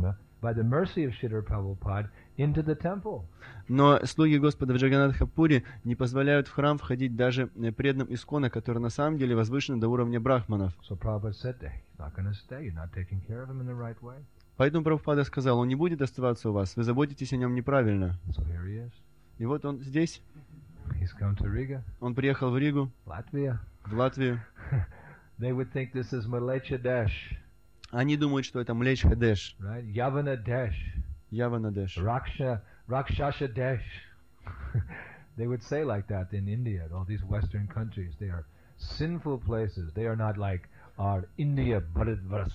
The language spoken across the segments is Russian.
Jagannath, by the mercy of Srila Prabhupada, into the temple. Но слуги Господа в Джаганнатха-пури не позволяют в храм входить даже преданным Искона, которые на самом деле возвышены до уровня брахманов. So Prabhupada said, he's not going to stay. You're not taking care of him in the right way. Поэтому Прабхупада сказал, он не будет оставаться у вас, вы заботитесь о нем неправильно. So here he is. И вот он здесь, He's come to Riga, он приехал в Ригу, Latvia. в Латвию. They would think this is Malecha Desh, Они думают, что это Млечха Деш, right? Yavana Desh, Явана Деш. Rakshasha Desh. They would say like that in India, all these Western countries. They are sinful places. They are not like our India, Bharatvaras.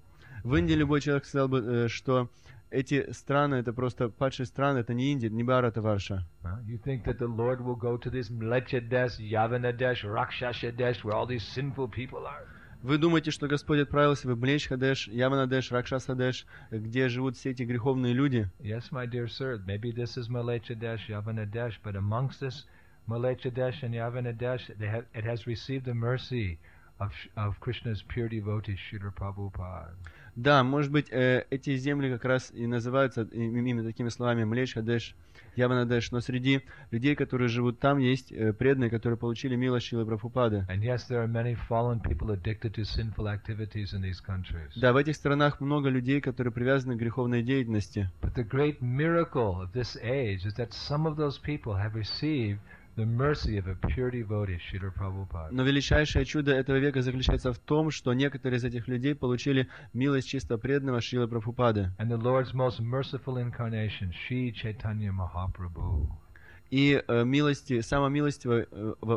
В Индии любой человек сказал бы, что эти страны, это просто падшие страны, это не Индия, не Бхарата Варша. You think that the Lord will go to this Mlecha Desh, Yavana Desh, Rakshasha Desh, where all these sinful people are? Вы думаете, что Господь отправился в Млечха Деш, Явана Деш, Ракшаса Деш, где живут все эти греховные люди? Yes, my dear sir, maybe this is Mlecha Desh, Yavana Desh, but amongst this Mlecha Desh and Yavana Desh, it has received the mercy of Krishna's pure devotee, Srila Prabhupada. Да, может быть, эти земли как раз и называются именно такими словами Млечха Деш, Явана Деш, но среди людей, которые живут там, есть преданные, которые получили милость Шрилы Прабхупады. And yes, there are many fallen people addicted to sinful activities in these countries. Да, в этих странах много людей, которые привязаны к греховной деятельности. But the great miracle of this age is that some of those people have received the mercy of a pure devotee, Srila Prabhupada. Но величайшее чудо этого века заключается в том, что некоторые из этих людей получили милость чисто преданного Шрилы Прабхупады. And the Lord's most merciful incarnation, Shri Chaitanya Mahaprabhu. И самое милостивое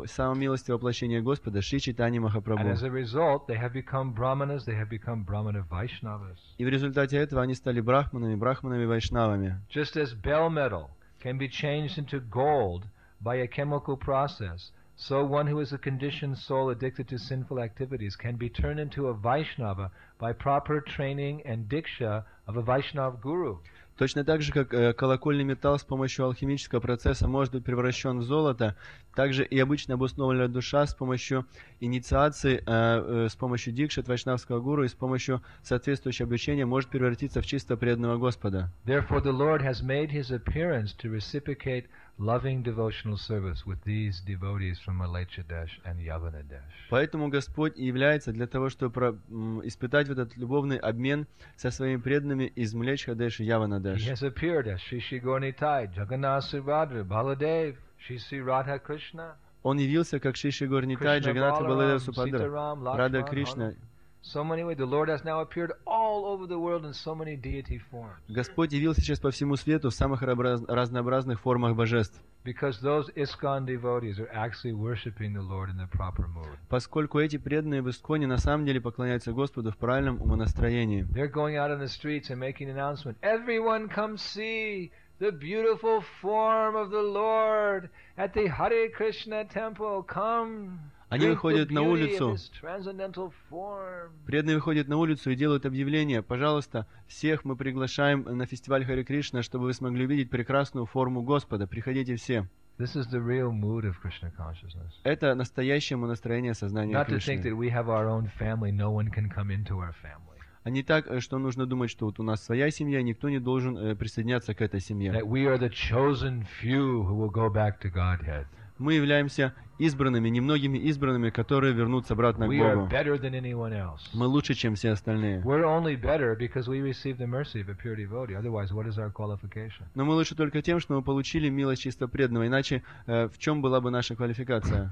воплощение Господа, Шри Чайтанья Махапрабху. And as a result, they have become brahmanas, they have become brahmana Vaishnavas. И в результате этого они стали брахманами вайшнавами. Just as bell metal can be changed into gold by a chemical process, so one who is a conditioned soul addicted to sinful activities can be turned into a Vaishnava by proper training and diksha of a Vaishnav guru. Точно так же, как колокольный металл с помощью алхимического процесса может быть превращен в золото, также и обычно обусловленная душа с помощью инициации, с помощью дикши от вайшнавского гуру и с помощью соответствующего обучения может превратиться в чисто преданного Господа. Therefore the Lord has made his appearance to reciprocate loving devotional service with these devotees from Mlecha Desh and Yavana Desh. Поэтому Господь и является для того, чтобы испытать вот этот любовный обмен со своими преданными из Млечха Деш и Явана Деш. He has appeared as Shri Shri Gaurnitai, Jagannath Subhadra, Baladev, Shri Shri Radha Krishna. Он явился как Шри Шри Гаурнитай, Джаганнатха Баладев Супадра, Рада Кришна. So many ways. The Lord has now appeared all over the world in so many deity forms. Господь явился сейчас по всему свету в самых разнообразных формах божеств. Because those ISKCON devotees are actually worshiping the Lord in the proper mood. Поскольку эти преданные в Исконе на самом деле поклоняются Господу в правильном умонастроении. They're going out on the streets and making an announcement. Everyone come see the beautiful form of the Lord at the Hare Krishna temple. Come. Они выходят на улицу, преданные выходят на улицу и делают объявление: пожалуйста, всех мы приглашаем на фестиваль Харе Кришна, чтобы вы смогли увидеть прекрасную форму Господа. Приходите все. Это настоящее настроение сознания Кришны. А не так, что нужно думать, что вот у нас своя семья, никто не должен присоединяться к этой семье. Мы являемся избранными, немногими избранными, которые вернутся обратно к Богу. Мы лучше, чем все остальные. Но мы лучше только тем, что мы получили милость чисто преданного. Иначе в чем была бы наша квалификация?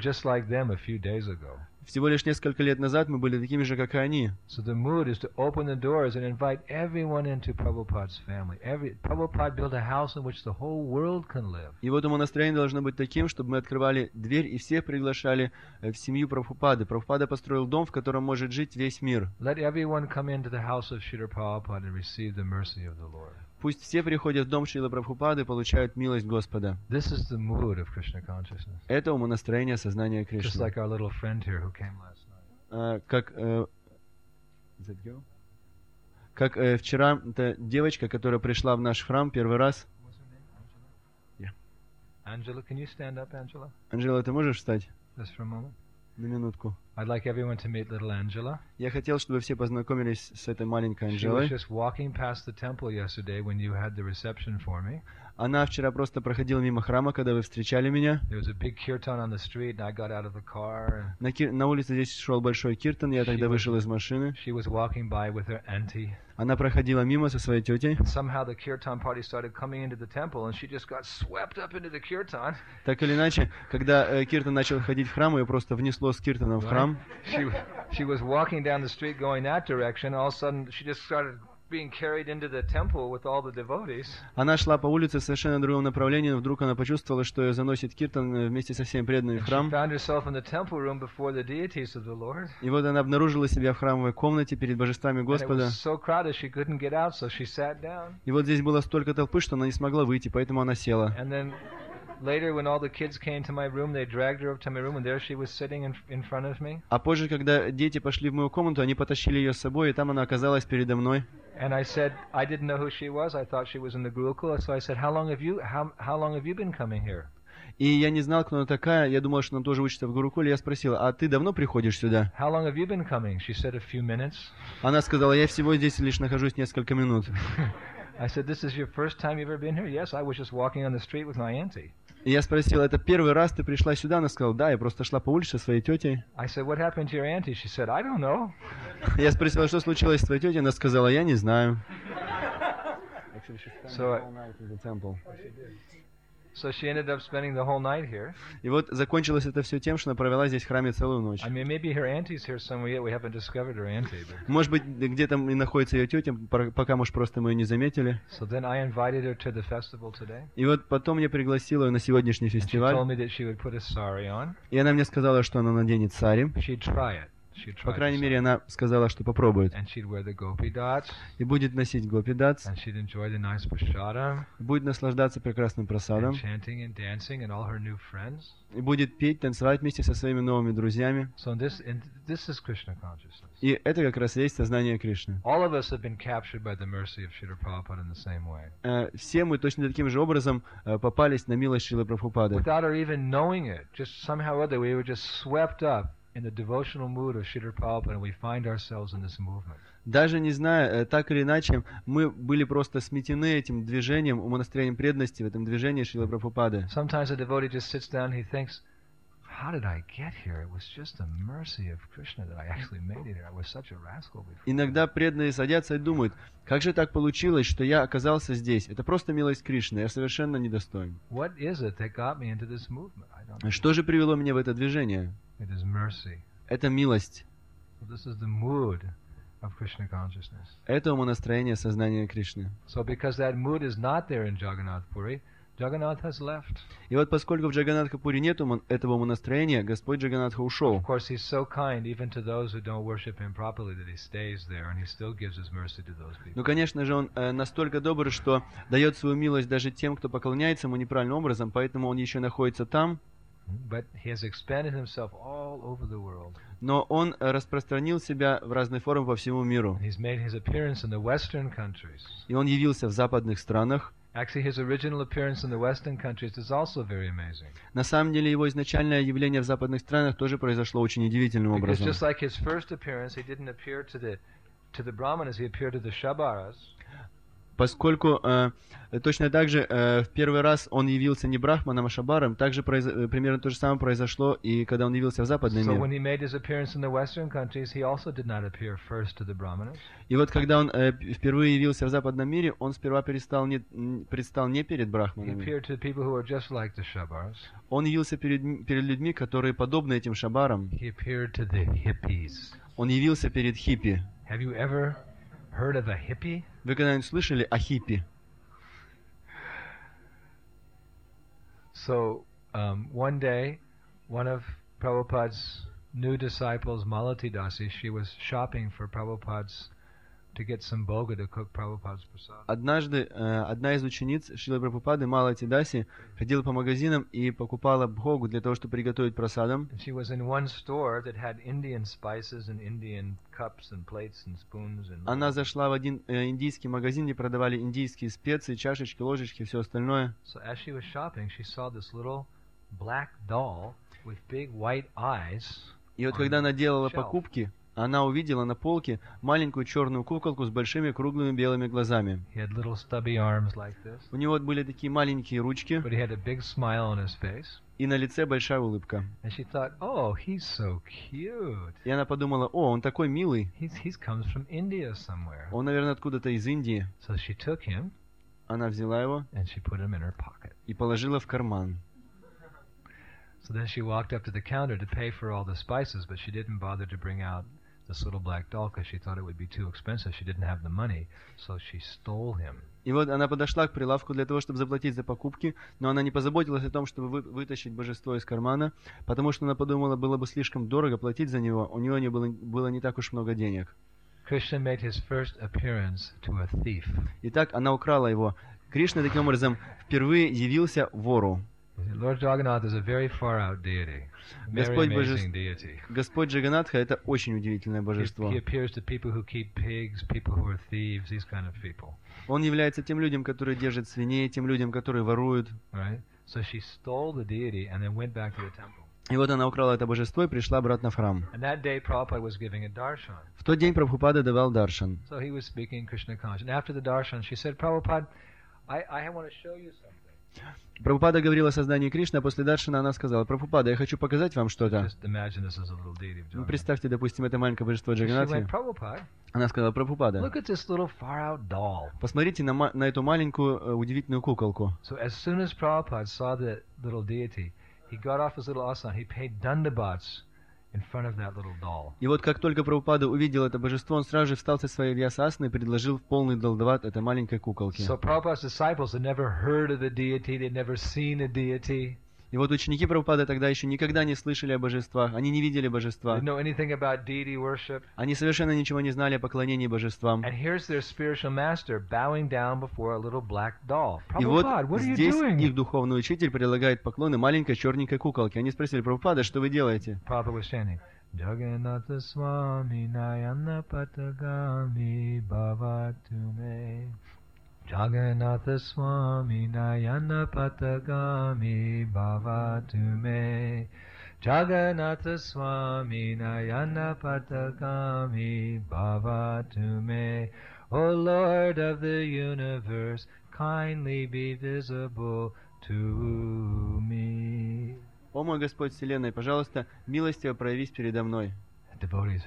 Всего лишь несколько лет назад мы были такими же, как и они. И вот умонастроение должно быть таким, чтобы мы открывали дверь и всех приглашали в семью Прабхупады. Прабхупада построил дом, в котором может жить весь мир. Пусть все приходят в дом Шрилы Прабхупады и получают милость Господа. Это умонастроение сознания Кришны. Как вчера эта девочка, которая пришла в наш храм первый раз. Angela, can you stand up, Angela? Анжела, ты можешь встать? Just for a moment. На минутку. I'd like everyone to meet little Angela. Я хотел, чтобы все познакомились с этой маленькой She was Анжелой. just walking past the temple yesterday when you had the reception for me. Она вчера просто проходила мимо храма, когда вы встречали меня. There was a big kirtan on the street, and I got out of the car. На улице здесь шел большой киртан, я тогда вышел из машины. She was walking by with her auntie. Она проходила мимо со своей тетей. Somehow the kirtan party started coming into the temple, and she just got swept up into the kirtan. Так или иначе, когда киртан начал ходить в храм, ее просто внесло с киртаном в храм. She was walking down the street going that direction. All of a sudden, she just started being carried into the temple with all the devotees. Она шла по улице в совершенно другом направлении, но вдруг она почувствовала, что ее заносит киртан вместе со всеми преданными в храм. She found herself in the temple room before the deities of the Lord. И вот она обнаружила себя в храмовой комнате перед божествами And it Господа. was so crowded she couldn't get out, so she sat down. И вот здесь было столько толпы, что она не смогла выйти, поэтому она села. And then later, when all the kids came to my room, they dragged her up to my room, and there she was sitting in front of me. А позже, когда дети пошли в мою комнату, они потащили ее с собой, и там она оказалась передо мной. And I said, I didn't know who she was. I thought she was in the Gurukula. So I said, how long have you been coming here? И я не знал, кто она такая. Я думал, что она тоже учится в Гурукуле. Я спросил, а ты давно приходишь сюда? How long have you been coming? She said, a few minutes. Она сказала, я всего здесь лишь нахожусь несколько минут. I said, this is your first time you've ever been here? Yes, I was just walking on the street with my auntie. И я спросил, это первый раз ты пришла сюда? Она сказала, да, я просто шла по улице со своей тетей. I said, what happened to your auntie? She said, I don't know. Я спросил, что случилось с твоей тетей? Она сказала, я не знаю. So she ended up spending the whole night here. И вот закончилось это все тем, что она провела здесь в храме целую ночь. I mean, maybe her auntie's here somewhere yet. We haven't discovered her auntie. But... Может быть, где-то и находится ее тетя, пока, может, просто мы ее не заметили. So then I invited her to the festival today. И вот потом я пригласил ее на сегодняшний She фестиваль. told me that she would put a sari on. И она мне сказала, что она наденет сари. She'd try it. По крайней мере, она сказала, что попробует. And she'd wear the gopi dots. И будет носить гопи-датс. And she'd enjoy the nice prashadam. Будет наслаждаться прекрасным And просадом. chanting and dancing and all her new friends. И будет петь, танцевать вместе со своими новыми друзьями. So this is Krishna consciousness. И это как раз и есть сознание Кришны. All of us have been captured by the mercy of Srila Prabhupada in the same way. Все мы точно таким же образом попались на милость Шрилы Прабхупады. Without our even knowing it, just somehow or other, we were just swept up in the devotional mood of Srila Prabhupada, and we find ourselves in this movement. Даже не зная, так или иначе, мы были просто сметены этим движением, умонастроением преданности в этом движении Шрилы Прабхупады. Sometimes a devotee just sits down and he thinks, how did I get here? It was just the mercy of Krishna that I actually made it here. I was such a rascal before. Иногда преданные садятся и думают, как же так получилось, что я оказался здесь? Это просто милость Кришны, я совершенно недостоин. What is it that got me into this movement? I don't know. Что же привело меня в это движение? It is mercy. Это милость. So this is the mood of Krishna consciousness. Это умонастроение сознания Кришны. So because that mood is not there in Jagannath Puri, Jagannath has left. И вот поскольку в Джаганнатха-пури нет этого умонастроения, Господь Джаганнатха ушел. Of course, he's so kind even to those who don't worship him properly that he stays there and he still gives his mercy to those people. Но, конечно же, Он настолько добр, что дает свою милость даже тем, кто поклоняется Ему неправильным образом, поэтому Он еще находится там. But he has expanded himself all over the world. Но Он распространил себя в разной форме по всему миру. He's made his appearance in the Western countries. И Он явился в западных странах. Actually, his original appearance in the Western countries is also very amazing. На самом деле, Его изначальное явление в западных странах тоже произошло очень удивительным Because образом. just like his first appearance, he didn't appear to the Brahmanas, he appeared to the Shabaras. Поскольку точно так же в первый раз Он явился не Брахманом, а Шабаром, также примерно то же самое произошло и когда Он явился в западный So when мир. he made his appearance in the Western countries, he also did not appear first to the Brahmanas. И вот когда Он впервые явился в западном мире, Он сперва предстал не перед He Брахманами. appeared to people who were just like the Shabaras. Он явился перед людьми, которые подобны этим Шабарам. He appeared to the hippies. Он явился перед хиппи. Have you ever heard of a hippie? Вы когда-нибудь слышали о хиппи? So one day, one of Prabhupada's new disciples, Malati Dasi, she was shopping for Prabhupada's to get some boga to cook Prabhupada's prasad. Однажды одна из учениц Шрилы Прабхупады, Малати Даси, ходила по магазинам и покупала бхогу для того, чтобы приготовить прасадам. And she was in one store that had Indian spices and Indian cups and plates and spoons and. Она зашла в один индийский магазин, где продавали индийские специи, чашечки, ложечки и все остальное. So as she was shopping, she saw this little black doll with big white eyes И вот on когда она the делала shelf. покупки, она увидела на полке маленькую черную куколку с большими круглыми белыми глазами. He had little stubby arms like this, У него вот были такие маленькие ручки, but he had a big smile on his face. и на лице большая улыбка. And she thought, oh, he's so cute. И она подумала, о, он такой милый, He's comes from India somewhere. он, наверное, откуда-то из Индии. So she took him Она взяла его and she put him in her pocket. и положила в карман. So then she walked up to the counter to pay for all the spices, but she didn't bother to bring out this little black doll because she thought it would be too expensive. She didn't have the money, so she stole him. И вот она подошла к прилавку для того, чтобы заплатить за покупки, но она не позаботилась о том, чтобы вытащить божество из кармана, потому что она подумала, было бы слишком дорого платить за него, у нее было не так уж много денег. Krishna made his first appearance to a thief. Итак, она украла его. Кришна таким образом впервые явился вору. Lord Jagannath is a very far-out deity, very Господь amazing deity. Господь Джаганатха — это очень удивительное божество. He appears to people who keep pigs, people who are thieves, these kind of people. Он является тем людям, которые держат свиней, тем людям, которые воруют. Right? So she stole the deity and then went back to the temple. И вот она украла это божество и пришла обратно в храм. And that day Prabhupada was giving a darshan. В тот день Прабхупада давал даршан. So he was speaking Krishna consciousness. And after the darshan, she said, Prabhupada, I want to show you something. Прабхупада говорил о создании Кришны, а после даршана она сказала: Прабхупада, я хочу показать вам что-то. Just imagine this is a little deity of Ну, Jagannath. представьте, допустим, это маленькое божество She went, Джаганатхи. Prabhupada, Она сказала: Прабхупада, look at this little far-out doll. посмотрите на эту маленькую удивительную куколку. So as soon as Prabhupada saw the little deity, he got off his little asana, he paid dandabats in front of that little doll. И вот как только Прабхупада увидел это божество, он сразу же встал со своей вьясасаны и предложил в полный далдават этой маленькой куколке. So Prabhupada's disciples had never heard of the deity, they'd never seen a deity. И вот ученики Прабхупады тогда еще никогда не слышали о божествах, они не видели They божества, didn't know anything about deity worship. они совершенно ничего не знали о поклонении божествам. And here's their spiritual master bowing down before a little black doll. И вот Prabhupada, what are you здесь doing? их духовный учитель предлагает поклоны маленькой черненькой куколке. Они спросили: Прабхупада, что вы делаете? Prabhupada was chanting, Jagannatha Swami Nayana Patagami Bhavatume. Jagannatha Swami Nayana Patagami Bhavatume. Jagannatha Swami Nayana Patagami Bhavatume. O Lord of the universe, kindly be visible to me. О мой Господь Вселенной, пожалуйста, милостиво проявись передо мной. Devotees.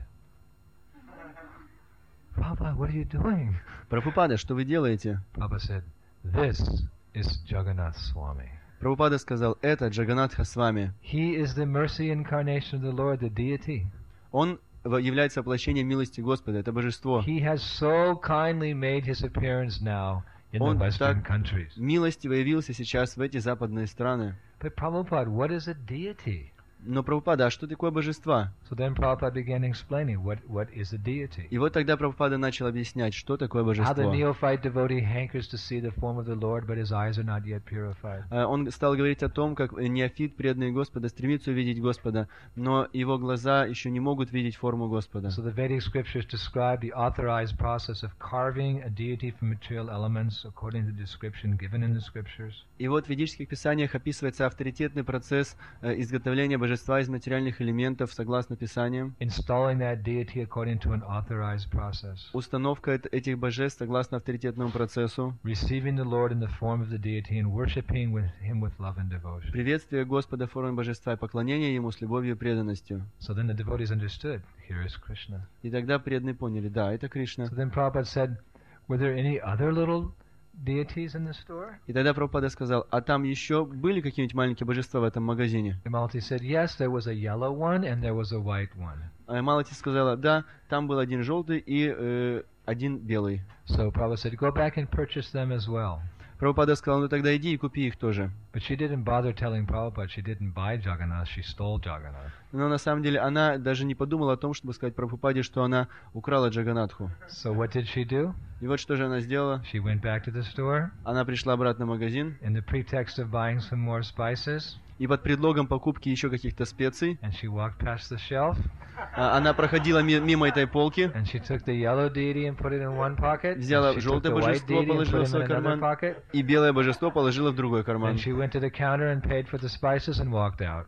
Prabhupada, what are you doing? Прабхупада, что вы делаете? Prabhupada said, this is Jagannath Swami. Прабхупада сказал: это Джаганатха с вами. He is the mercy incarnation of the Lord, the deity. Он является воплощением милости Господа, это божество. He has so kindly made his appearance now in the Он Western так countries. милостиво явился сейчас в эти западные страны. But Prabhupada, what is a deity? Но Прабхупада, а что такое божества? So then Prabhupada began explaining what is a deity. И вот тогда Прабхупада начал объяснять, что такое How the божество. neophyte devotee hankers to see the form of the Lord, but his eyes are not yet purified. Он стал говорить о том, как неофит, преданный Господа, стремится увидеть Господа, но его глаза еще не могут видеть форму Господа. So the Vedic scriptures describe the authorized process of carving a deity from material elements according to the description given in the scriptures. И вот в ведических писаниях описывается авторитетный процесс изготовления божества из материальных элементов согласно Писаниям, Installing that deity according to an authorized process. установка этих божеств согласно авторитетному процессу, Receiving the Lord in the form of the deity and worshiping him with love and devotion. приветствие Господа в форме божества и поклонение Ему с любовью и преданностью. So then the devotees understood, here is Krishna. И тогда преданные поняли: да, это Кришна. So then Prabhupada said, were there any other little deities in the store? И тогда Прабхупада сказал: а там еще были какие-нибудь маленькие божества в этом магазине? Vimalati said, yes, there was a yellow one and there was a white one. А Малати сказала: да, там был один желтый и один белый. So Prabhupada said, go back and purchase them as well. Прабхупада сказал: ну тогда иди и купи их тоже. But she didn't bother telling Prabhupada she didn't buy Jagannath, she stole Jagannath. Но на самом деле она даже не подумала о том, чтобы сказать Прабхупаде, что она украла Джаганатху. So what did she do? И вот что же она сделала? She went back to the store Она пришла обратно в магазин, in the pretext of buying some more spices, и под предлогом покупки еще каких-то специй and she walked past the shelf, она проходила мимо этой полки, and she took the yellow deity and put it in one pocket, взяла and she took желтое the white божество, deity and положила put в it свой in another карман, pocket, и белое божество положила в другой карман. and she went to the counter and paid for the spices and walked out.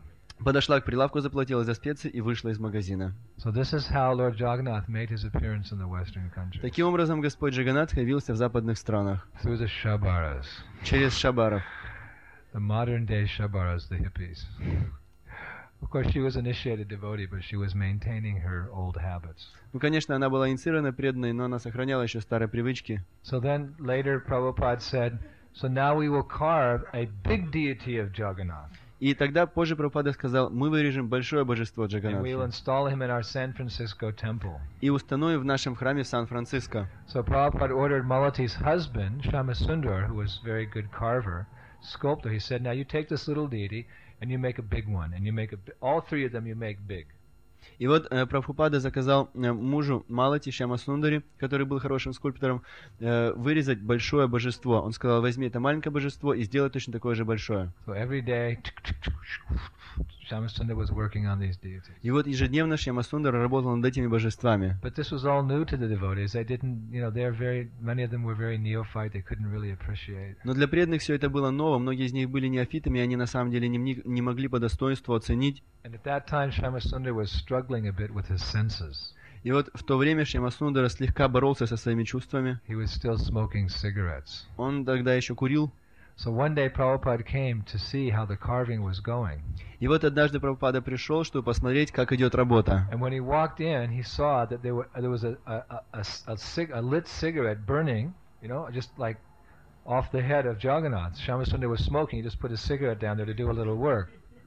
подошла к прилавку, заплатила за специи и вышла из магазина. So this is how Lord Jagannath made his appearance in the Western countries, Таким образом, Господь Джаганнат явился в западных странах through the Shabaras, через шабаров. the modern day Shabaras, the hippies. Of course, she was initiated devotee, but she was maintaining her old habits. Ну, конечно, она была инициирована, преданной, но она сохраняла еще старые привычки. So then later Prabhupada said, so now we will carve a big deity of Jagannath. И тогда позже Прабхупада сказал, мы вырежем большое божество And we will Джаганнатхи install him in our San Francisco temple. и установим в нашем храме в Сан-Франциско. So Prabhupada ordered Malati's husband, Shamasundar, who was a very good carver, sculptor, he said, now you take this little deity and you make a big one. And you make all three of them you make big. И вот Прабхупада заказал мужу Малати Шьямасундари, который был хорошим скульптором, вырезать большое божество. Он сказал, возьми это маленькое божество и сделай точно такое же большое. So every day, Shamasundar was working on these deities. И вот ежедневно Шьямасундар работал над этими божествами. But this was all new to the devotees. They didn't, many of them were very neophyte. They couldn't really appreciate. Но для преданных все это было ново. Многие из них были неофитами, и они на самом деле не могли по достоинству оценить. And at that time, Shamasundar was struggling a bit with his senses. И вот в то время Шьямасундара слегка боролся со своими чувствами. He was still smoking cigarettes. Он тогда еще курил. So one day Prabhupada came to see how the carving was going. И вот однажды Прабхупада пришел, чтобы посмотреть, как идет работа. And when he walked in, he saw that there was a lit cigarette burning, just like off the head of Jagannath. Shamasundar was smoking. He just put a cigarette down there to do a little work.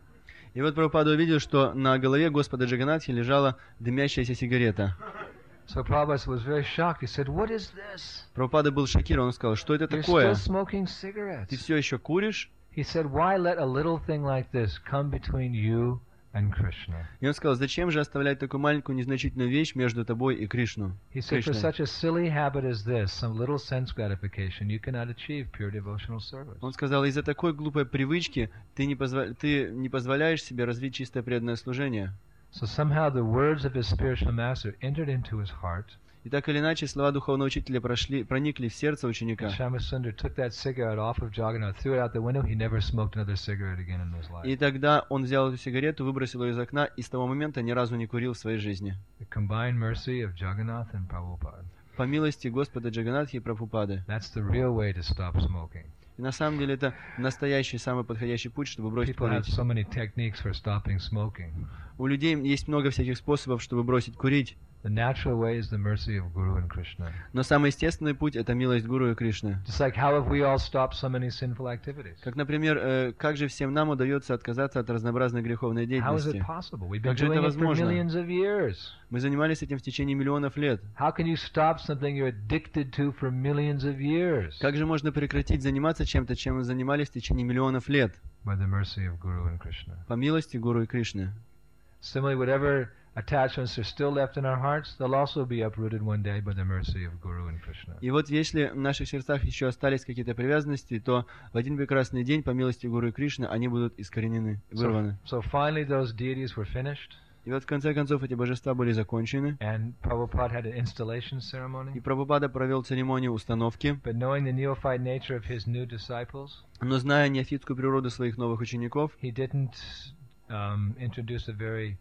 И вот Прабхупада увидел, что на голове Господа Джаганнатхи лежала дымящаяся сигарета. So Prabhupada was very shocked. He said, "What is this? Прабхупада был шокирован, он сказал, что это You're такое? still smoking cigarettes." Ты все еще куришь? He said, "Why let a little thing like this come between you and Krishna?" И он сказал, зачем же оставлять такую маленькую незначительную вещь между тобой и Кришну? He said, "For Кришной. such a silly habit as this, some little sense gratification, you cannot achieve pure devotional service." Он сказал, из-за такой глупой привычки ты не позволяешь себе развить чистое преданное служение. So somehow the words of his spiritual master entered into his heart. И так или иначе, слова духовного учителя проникли в сердце ученика. Shamasundar took that cigarette off of Jagannath, threw it out the window. He never smoked another cigarette again in his life. И тогда он взял эту сигарету, выбросил ее из окна, и с того момента ни разу не курил в своей жизни. The combined mercy of Jagannath and Prabhupada. По милости Господа Джаганнатхи и Прабхупады. That's the real way to stop smoking. И на самом деле это настоящий, самый подходящий путь, чтобы бросить People have курить. so many techniques for stopping smoking. У людей есть много всяких способов, чтобы бросить курить. The natural way is the mercy of Guru and Krishna. Но самый естественный путь — это милость Гуру и Кришны. Just like how have we all stopped so many sinful activities? Как, например, как же всем нам удается отказаться от разнообразной греховной How is it деятельности? possible? We've been Как же это doing it for возможно? millions of years. Мы занимались этим в течение миллионов лет. How can you stop something you're addicted to for millions of years? Как же можно прекратить заниматься чем-то, чем мы занимались в течение миллионов лет? By the mercy of Guru and Krishna. По милости Гуру и Кришны. Similarly, whatever attachments are still left in our hearts, they'll also be uprooted one day by the mercy of Guru and Krishna. И вот если в наших сердцах еще остались какие-то привязанности, то в один прекрасный день, по милости Гуру и Кришны, они будут искоренены, вырваны. So finally those deities were finished, И вот в конце концов эти божества были закончены, and Prabhupada had an installation и ceremony. Прабхупада провел церемонию установки, But knowing the neophyte nature of his new disciples, но зная неофитскую природу своих новых учеников, he didn't introduce a very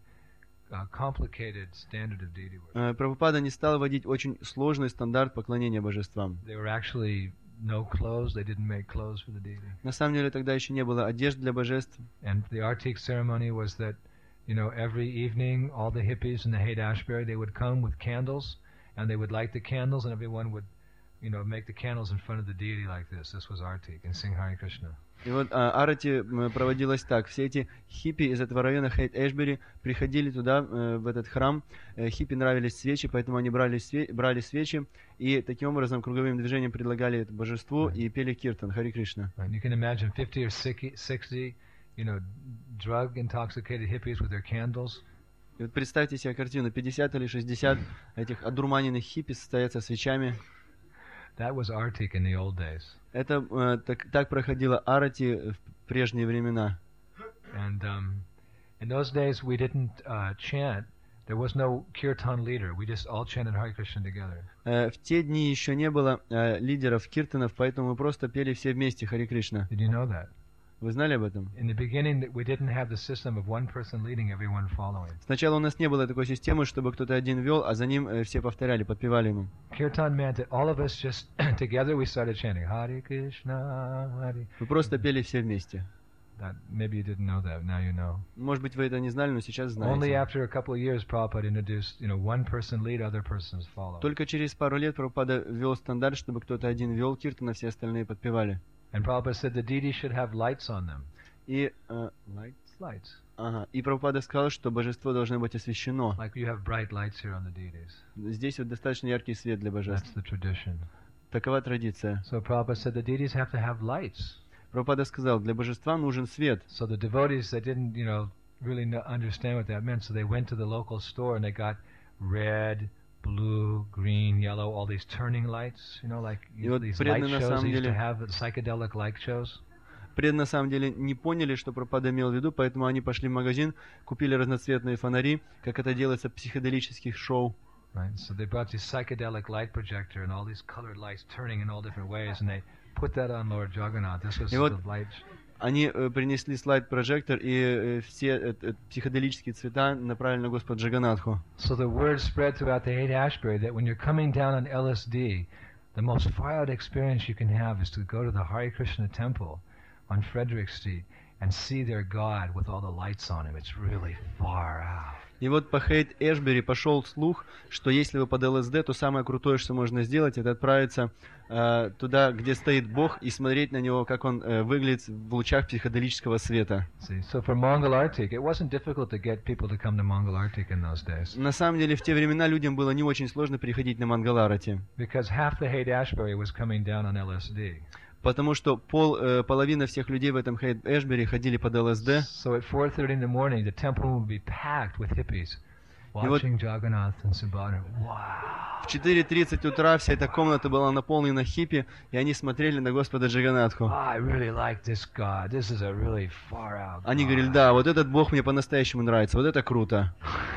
complicated standard of deity worship. Прабхупада не стал вводить очень сложный стандарт поклонения божествам. There were actually no clothes. They didn't make clothes for the deity. На самом деле тогда еще не было одежд для божеств. And the Artik ceremony was that, every evening all the hippies in the Haight-Ashbury, they would come with candles, and they would light the candles, and everyone would, make the candles in front of the deity like this. This was Artik, and sing Hare Krishna. И вот арати проводилась так. Все эти хиппи из этого района Хейт-Эшбери приходили туда, в этот храм. Хиппи нравились свечи, поэтому они брали свечи, и таким образом круговым движением предлагали это божеству и пели киртан, Хари Кришна. And you can imagine 50 or 60, drug-intoxicated hippies with their candles. И вот представьте себе картину, 50 или 60 этих одурманенных хиппи стоят со свечами. That was Artik in the old days. Это так проходило арати в прежние времена. And in those days we didn't chant. There was no kirtan leader. We just all chanted Hare Krishna together. В те дни еще не было лидеров киртанов, поэтому мы просто пели все вместе Хари Кришна. Did you know that? Вы знали об этом? In the beginning, we didn't have the system of one person leading, everyone following. Сначала у нас не было такой системы, чтобы кто-то один вел, а за ним все повторяли, подпевали ему. Kirtan meant that all of us just together we started chanting Hare Krishna, Hare. Мы просто пели все вместе. Maybe you didn't know that. Now you know. Может быть, вы это не знали, но сейчас Only знаете. after a couple of years, Prabhupada introduced, one person lead, other persons follow. Только через пару лет Прабхупада ввел стандарт, чтобы кто-то один вел киртан, а все остальные подпевали. And Prabhupada said the deities should have lights on them. И Lights. и Прабхупада сказал, что божество должно быть освещено. Like you have bright lights here on the deities. Здесь вот достаточно яркий свет для божеств. That's the tradition. Такова традиция. So Prabhupada said the deities have to have lights. Прабхупада сказал, для божества нужен свет. So the devotees, they didn't, really understand what that meant. So they went to the local store and they got red, blue, green, yellow, all these turning lights. Like И вот these light преданные на shows. They самом used to деле, have psychedelic light shows. преданные на самом деле не поняли, что Прабхупада имел в виду, поэтому они пошли в магазин, купили разноцветные фонари, как это делается в психоделических шоу. Right. So they brought this psychedelic light projector and all these colored lights turning in all different ways, and they put that on Lord Jagannath. This was И вот the light. они принесли слайд-прожектор и все психоделические цвета направили на Господа Джаганатху. So the word spread throughout the Haight-Ashbury that when you're coming down on LSD, the most far-out experience you can have is to go to the Hare Krishna temple on Frederick Street and see their God with all the lights on him. It's really far out. И вот по Хейт-Эшбери пошел слух, что если вы под ЛСД, то самое крутое, что можно сделать, это отправиться туда, где стоит Бог, и смотреть на него, как он выглядит в лучах психоделического света. See, so for Mongol Artik, it wasn't difficult to get people to come to Mongol Artik in those days. На самом деле, в те времена людям было не очень сложно приходить на Мангаларати, Because half the Haight-Ashbury was coming down on LSD. потому что половина всех людей в этом Хейт-Эшбери ходили под ЛСД. So at 4:30 in the morning, the temple would be packed with hippies watching Jagannath and Subhadra. Wow! В 4:30 утра вся эта комната была наполнена хиппи, и они смотрели на Господа Джаганатху. I really like this God. This is a really far out. Они God. говорили, да, вот этот Бог мне по-настоящему нравится, вот это круто.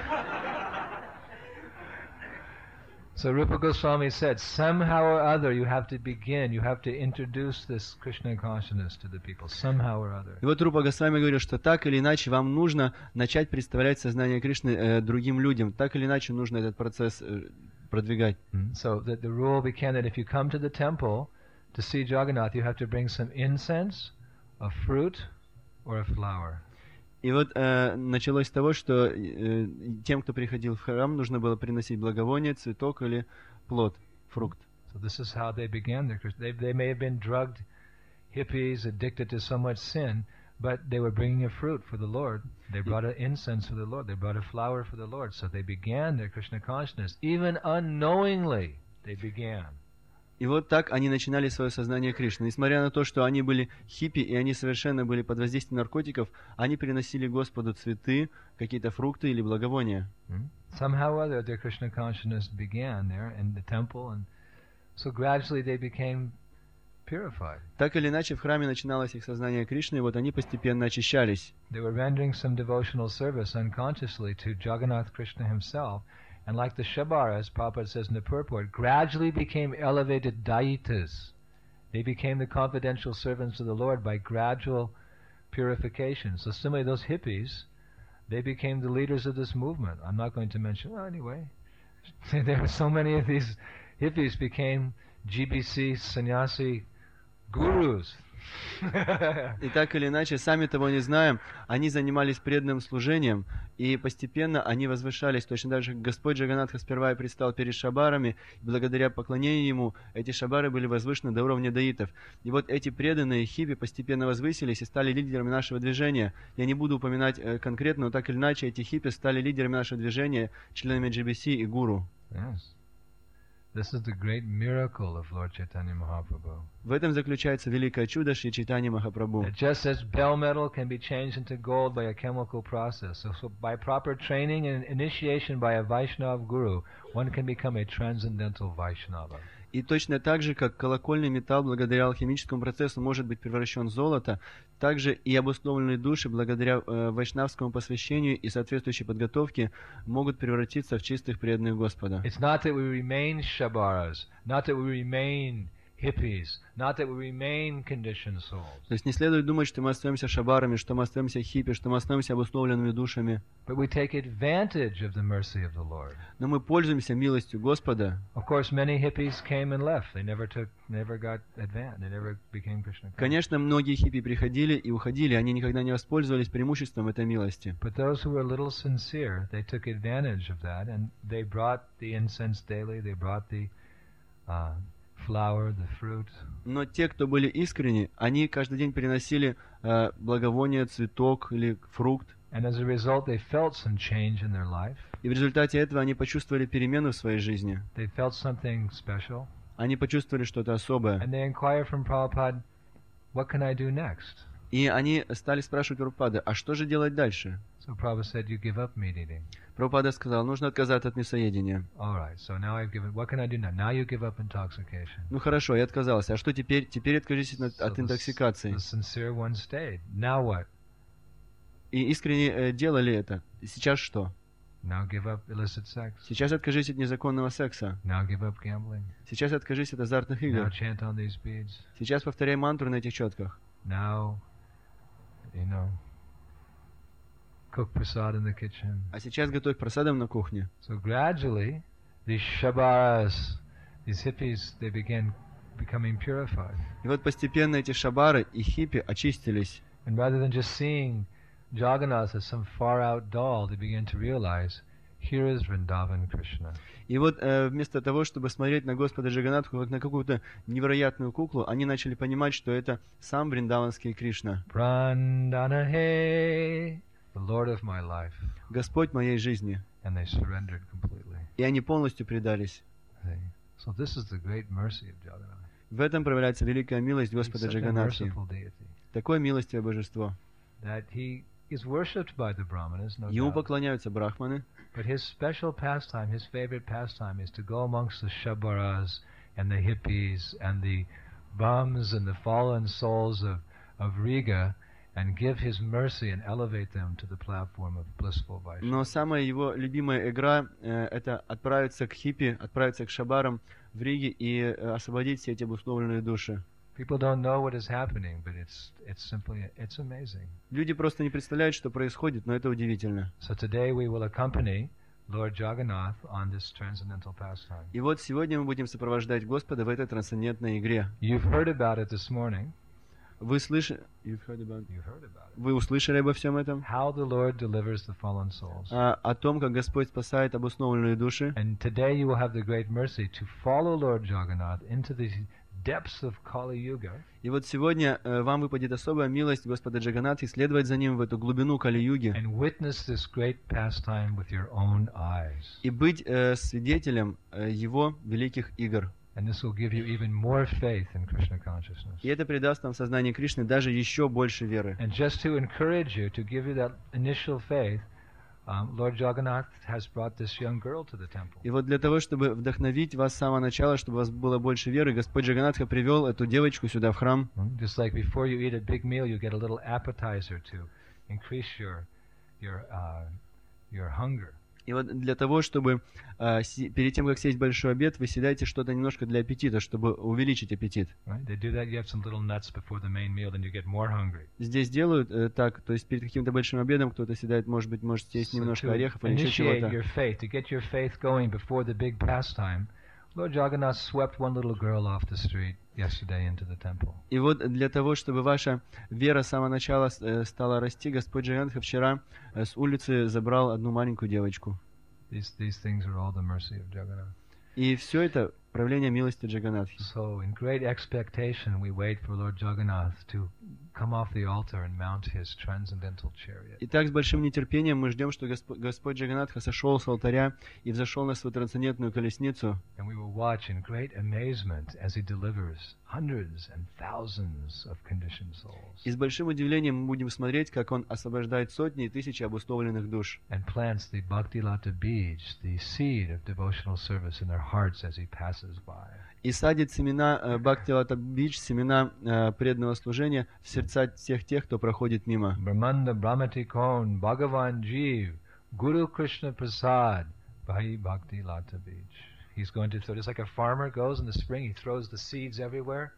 So Rupa Goswami said, somehow or other you have to begin, you have to introduce this Krishna consciousness to the people, somehow or other. И вот Рупа Госвами говорит, что так или иначе вам нужно начать представлять сознание Кришны другим людям. Так или иначе нужно этот процесс продвигать. So the rule became that if you come to the temple to see Jagannath, you have to bring some incense, a fruit, or a flower. И вот началось с того, что тем, кто приходил в храм, нужно было приносить благовоние, цветок или плод, фрукт. So this is how they began their Krishna. They may have been drugged hippies, addicted to so much sin, but they were bringing a fruit for the Lord. They brought an incense for the Lord. They brought a flower for the Lord. So they began their Krishna consciousness. Even unknowingly, they began. И вот так они начинали свое сознание Кришны. Несмотря на то, что они были хиппи, и они совершенно были под воздействием наркотиков, они приносили Господу цветы, какие-то фрукты или благовония. Somehow or other, their Krishna consciousness began there in the temple, and so gradually they became purified. Так или иначе, в храме начиналось их сознание Кришны, и вот они постепенно очищались. They were rendering some devotional service unconsciously to Jagannath Krishna himself, and like the Shabaras, Prabhupada says in the purport, gradually became elevated daitas. They became the confidential servants of the Lord by gradual purification. So similarly, those hippies, they became the leaders of this movement. I'm not going to mention, well, anyway, there were so many of these hippies became GBC sannyasi gurus. И так или иначе, сами того не знаем, они занимались преданным служением, и постепенно они возвышались, точно так же, как Господь Джаганатха сперва и предстал перед шабарами, и благодаря поклонению Ему эти шабары были возвышены до уровня даитов. И вот эти преданные хиппи постепенно возвысились и стали лидерами нашего движения. Я не буду упоминать конкретно, но так или иначе, эти хиппи стали лидерами нашего движения, членами GBC и гуру. Yes. This is the great miracle of Lord Chaitanya Mahaprabhu. В этом заключается великое чудо Шри Чайтаньи Махапрабху. That just as bell metal can be changed into gold by a chemical process, so by proper training and initiation by a Vaishnava guru, one can become a transcendental Vaishnava. И точно так же, как колокольный металл благодаря алхимическому процессу может быть превращен в золото, также и обусловленные души благодаря вайшнавскому посвящению и соответствующей подготовке могут превратиться в чистых преданных Господа. It's not that we remain Shabaras, not that we remain hippies, not that we remain conditioned souls. То есть не следует думать, что мы остаемся шабарами, что мы остаемся хиппи, что мы остаемся обусловленными душами. But we take advantage of the mercy of the Lord. Но мы пользуемся милостью Господа. Of course, many hippies came and left. They never got advanced. They never became Krishna conscious. Конечно, многие хиппи приходили и уходили, они никогда не воспользовались преимуществом этой милости. But those who were a little sincere, they took advantage of that, and they brought the incense daily. They brought the flower, the fruit. Но те, кто были искренни, они каждый день приносили благовоние, цветок или фрукт. And as a result, they felt some change in their life. И в результате этого они почувствовали перемену в своей жизни. They felt something special. Они почувствовали что-то особое. And they inquired from Prabhupada, what can I do next? И они стали спрашивать Прабхупады, а что же делать дальше? So Prabhupada said, you give up meat eating. Прабхупада сказал, нужно отказаться от мясоедения. All right, so now I've given, what can I do now? Now you give up intoxication. Ну хорошо, я отказался. А что теперь? Теперь откажитесь So от интоксикации. the sincere one stayed. Now what? И искренне делали это. Сейчас что? Now give up illicit sex. Сейчас откажись от незаконного секса. Now give up gambling. Сейчас откажись от азартных Now игр. chant on these beads. Сейчас повторяй мантру на этих четках. Now, cook prasad in the kitchen. А сейчас готовь просадом на кухне. So gradually, these shabaras, these hippies, they began becoming purified. И вот постепенно эти шабары и хиппи очистились. And rather than just seeing Jagannath as some far-out doll, they began to realize, here is Vrindavan Krishna. И вот вместо того, чтобы смотреть на Господа Джаганнатху как на какую-то невероятную куклу, они начали понимать, что это сам вриндаванский Кришна. Prandanahe, the Lord of my life. Господь моей жизни. And they surrendered completely. И они полностью предались. See? So this is the great mercy of Jagannath. В этом проявляется великая милость He's Господа such a Джаганнатхи. merciful deity Такое милостивое божество. that he is worshipped by the Brahmanas, no Ему doubt. поклоняются брахманы. But his special pastime, his favorite pastime, is to go amongst the shabaras and the hippies and the bums and the fallen souls of Riga and give his mercy and elevate them to the platform of blissful Vaishnava. Но самая его любимая игра это отправиться к хиппи, отправиться к шабарам в Риге и освободить все эти обусловленные души. People don't know what is happening, but it's amazing. Люди просто не представляют, что происходит, но это удивительно. So today we will accompany Lord Jagannath on this transcendental pastime. И вот сегодня мы будем сопровождать Господа в этой трансцендентной игре. You've heard about it this morning. Вы слышали? You've heard about it. Вы услышали обо всем этом? How the Lord delivers the fallen souls. О том, как Господь спасает обусловленные души. And today you will have the great mercy to follow Lord Jagannath into the depths of Kali Yuga. И вот сегодня вам выпадет особая милость Господа Джаганнатхи следовать за ним в эту глубину Кали-юги And witness this great pastime with your own eyes. и быть свидетелем его великих игр. And this will give you even more faith in Krishna consciousness. И это придаст нам в сознании Кришны даже еще больше веры. And just to encourage you, to give you that initial faith, Lord Jagannath has brought this young girl to the temple. И вот для того, чтобы вдохновить вас с самого начала, чтобы у вас было больше веры, Господь Джаганнатха привел эту девочку сюда в храм. Just like before you eat a big meal, you get a little appetizer to increase your hunger. И вот для того, чтобы перед тем, как съесть большой обед, вы съедаете что-то немножко для аппетита, чтобы увеличить аппетит. Right? They do that. You have some little nuts before the main meal, then you get more hungry. Здесь делают так, то есть перед каким-то большим обедом кто-то съедает, может съесть So немножко to орехов или еще initiate чего-то. your faith, to get your faith going before the big pastime, Lord Jagannath swept one little girl off the street yesterday into the temple. И вот для того, чтобы ваша вера с самого начала стала расти, Господь Джаганнатха вчера с улицы забрал одну маленькую девочку. These things are all the mercy of Jagannath. И все это проявление милости Джаганнатхи. So, in great expectation, we wait for Lord Jagannath to come off the altar and mount his transcendental chariot. Итак, с большим нетерпением мы ждем, что Господь Джаганнатха сошел с алтаря и взошел на свою трансцендентную колесницу. And we will watch in great amazement as he delivers hundreds and thousands of conditioned souls. И с большим удивлением мы будем смотреть, как он освобождает сотни и тысячи обусловленных душ. And plants the Bhakti Lata beads, the seed of devotional service in their hearts as he passes by. И садит семена Бхакти-лата Бидж, семена преданного служения в сердца всех тех, кто проходит мимо. Brahmanda Brahmati Kon, Bhagavan Jeev, Guru Krishna Prasad, Bhai Bhakti Lata Beach. He's going to throw, just like a farmer goes in the spring, he throws the seeds everywhere,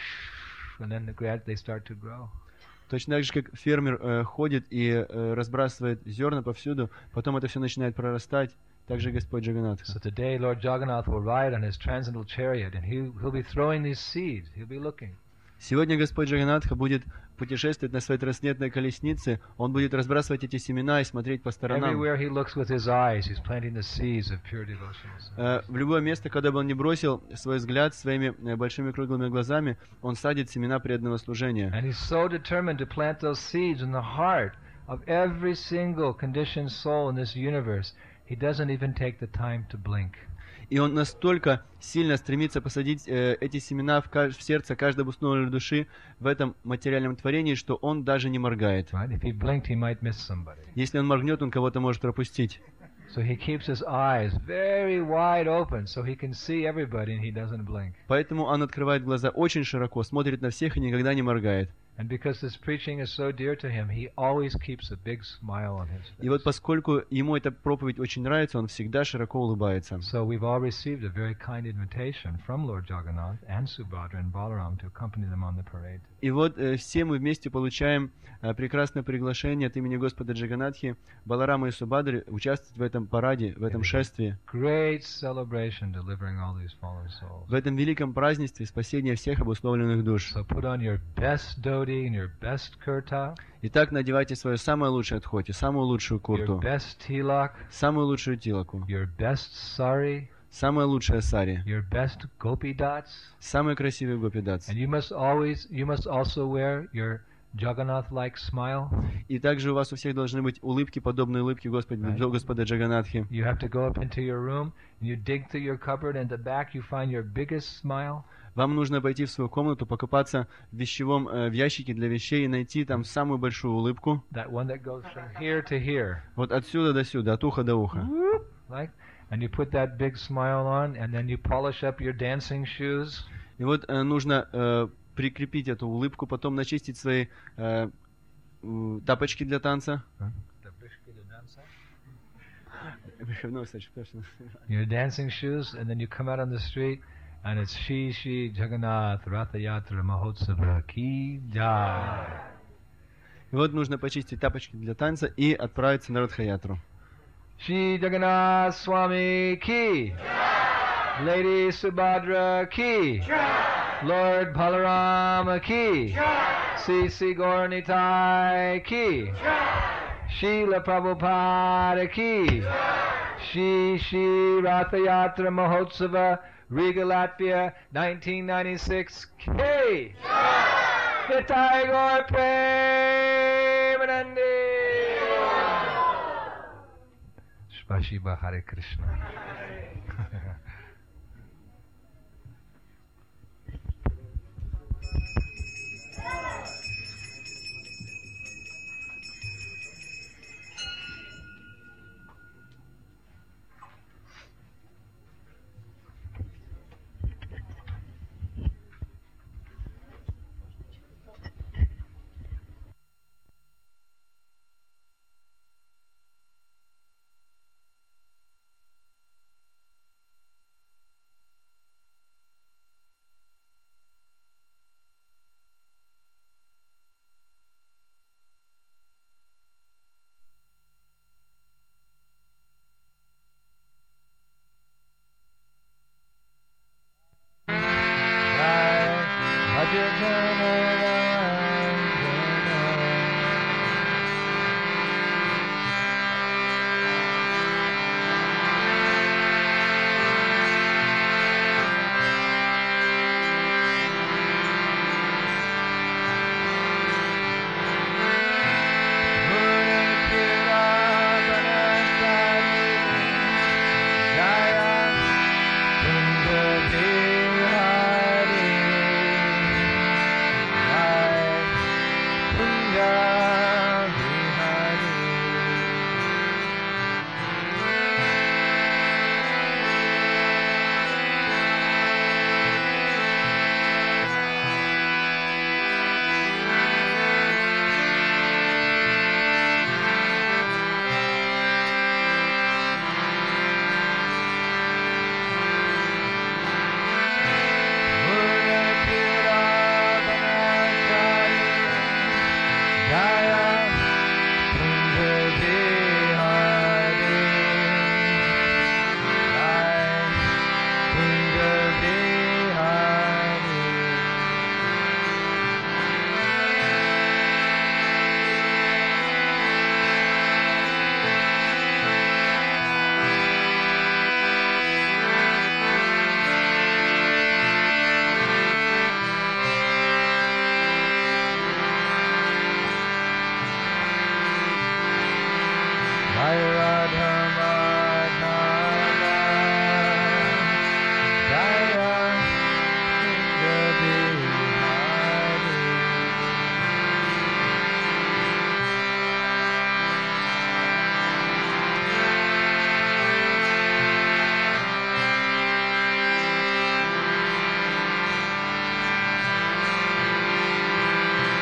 and then they start to grow. Точно так же, как фермер ходит и разбрасывает зерна повсюду, потом это все начинает прорастать, так же и Господь Джаганатха. So today Lord Jagannath will ride on his transcendental chariot, and he'll be throwing these seeds, he'll be looking. Сегодня Господь Джаганатха будет путешествовать на своей трансцендентной колеснице, он будет разбрасывать эти семена и смотреть по сторонам. Everywhere he looks with his eyes, he's planting the seeds of pure devotion. В любое место, куда бы он ни бросил свой взгляд своими большими круглыми глазами, он садит семена преданного служения. And he's so determined to plant those seeds in the heart of every single conditioned soul in this universe, he doesn't even take the time to blink. И он настолько сильно стремится посадить эти семена в сердце каждой обусловленной души в этом материальном творении, что он даже не моргает. Right? If he blinked, he might miss somebody. Если он моргнет, он кого-то может пропустить. So he keeps his eyes very wide open so he can see everybody and he doesn't blink. Поэтому он открывает глаза очень широко, смотрит на всех и никогда не моргает. And because this preaching is so dear to him, he always keeps a big smile on his face. И вот поскольку ему эта проповедь очень нравится, он всегда широко улыбается. So we've all received a very kind invitation from Lord Jagannath and Subhadra and Balaram to accompany them on the parade. И вот все мы вместе получаем прекрасное приглашение от имени Господа Джаганатхи, Баларама и Субадры участвовать в этом параде, в этом шествии, Great celebration delivering all these fallen souls. в этом великом празднестве спасения всех обусловленных душ. So put on your best dhoti and your best kurta, Итак, надевайте свое самое лучшее тхоти, самую лучшую your курту, best tilak, самую лучшую тилаку, your best sari, самое лучшее сари, your best gopi dots, самый красивый гопидац. and you must also wear your Jagannath-like smile. И также у вас у всех должны быть улыбки, подобные улыбке Господа Джаганатхи. You have to go up into your room and you dig through your cupboard and at the back you find your biggest smile. Вам нужно пойти в свою комнату, покопаться в вещевом в ящике для вещей и найти там самую большую улыбку. That one that goes from here to here. Вот отсюда до сюда, от уха до уха. Like, and you put that big smile on and then you polish up your dancing shoes. И вот нужно прикрепить эту улыбку, потом начистить свои тапочки для танца. Your dancing shoes, and then you come out on the street, and it's Shri Shri Jagannath Ratha Yatra Mahotsava Ki Jai. И вот нужно почистить тапочки для танца и отправиться на Радха-ятру. Shri Jagannath Swami Ki Jai. Lady Subhadra Ki Jai. Lord Balarama Ki Jai. C.C. Gauranitai Ki Jai. Srila Prabhupada Ki Jai. Shri Shri Ratha Yatra Mahotsava Riga Latvia 1996 K. Nitai Gaur Premanande. Spasiba Hare Krishna.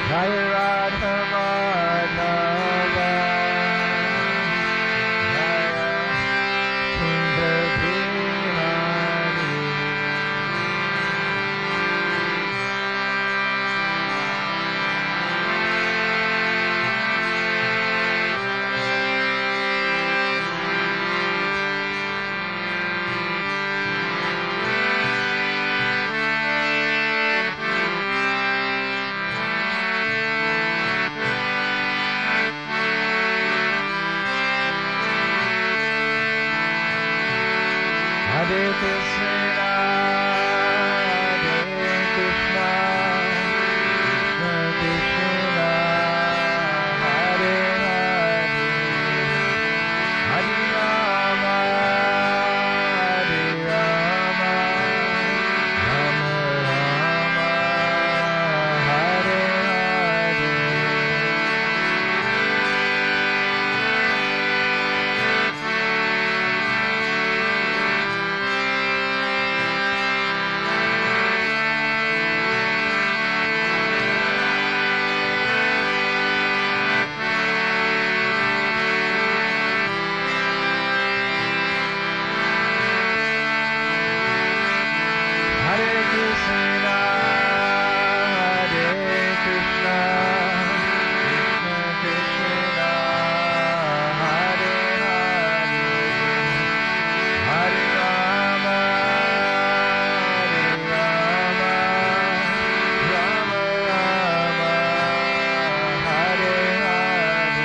Jaya Radha Madhava Jaya Sundar Bihari. Hare Krishna, Hare Krishna, Krishna Krishna, Hare Hare, Hare Rama, Hare Rama, Rama Rama, Hare Hare. Hare Krishna, Hare Krishna, Krishna Krishna, Hare Hare, Hare Rama, Hare Rama, Rama Rama, Hare Hare.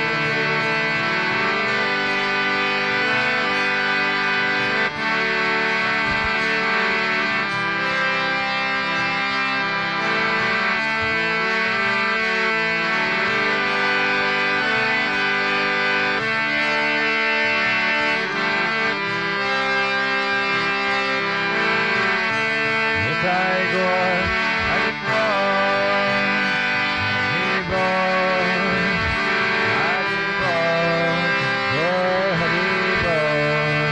Nitai Gaur, Hari Bol, Hari Bol, Gaur Hari Bol.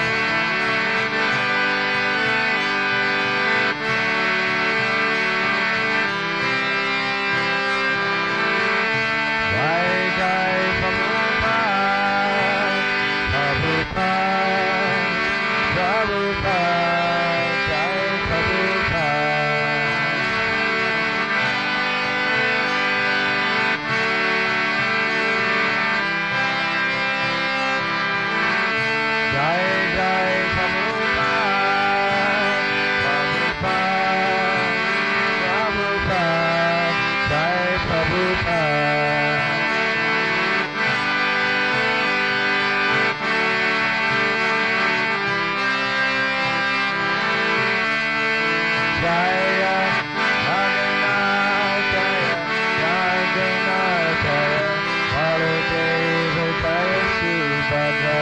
Jai Jai Prabhupada, Prabhupada, Prabhupada, Jai Prabhupada. Jai Jai Prabhupada, Prabhupada, Prabhupada, Jai Prabhupada. Jaya Jagannath, Jaya Jagannath, Jaya Baladeva, Jaya Subhadra.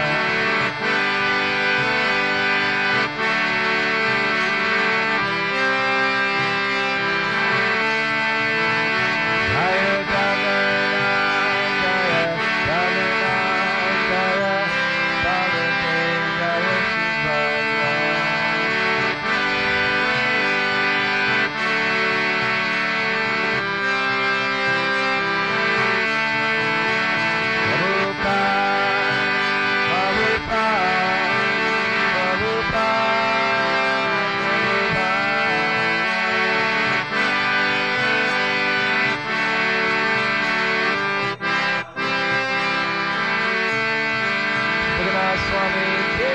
Jaya Jagannath, Jaya Jagannath, Jaya Baladeva, Jaya Subhadra. Swami Ki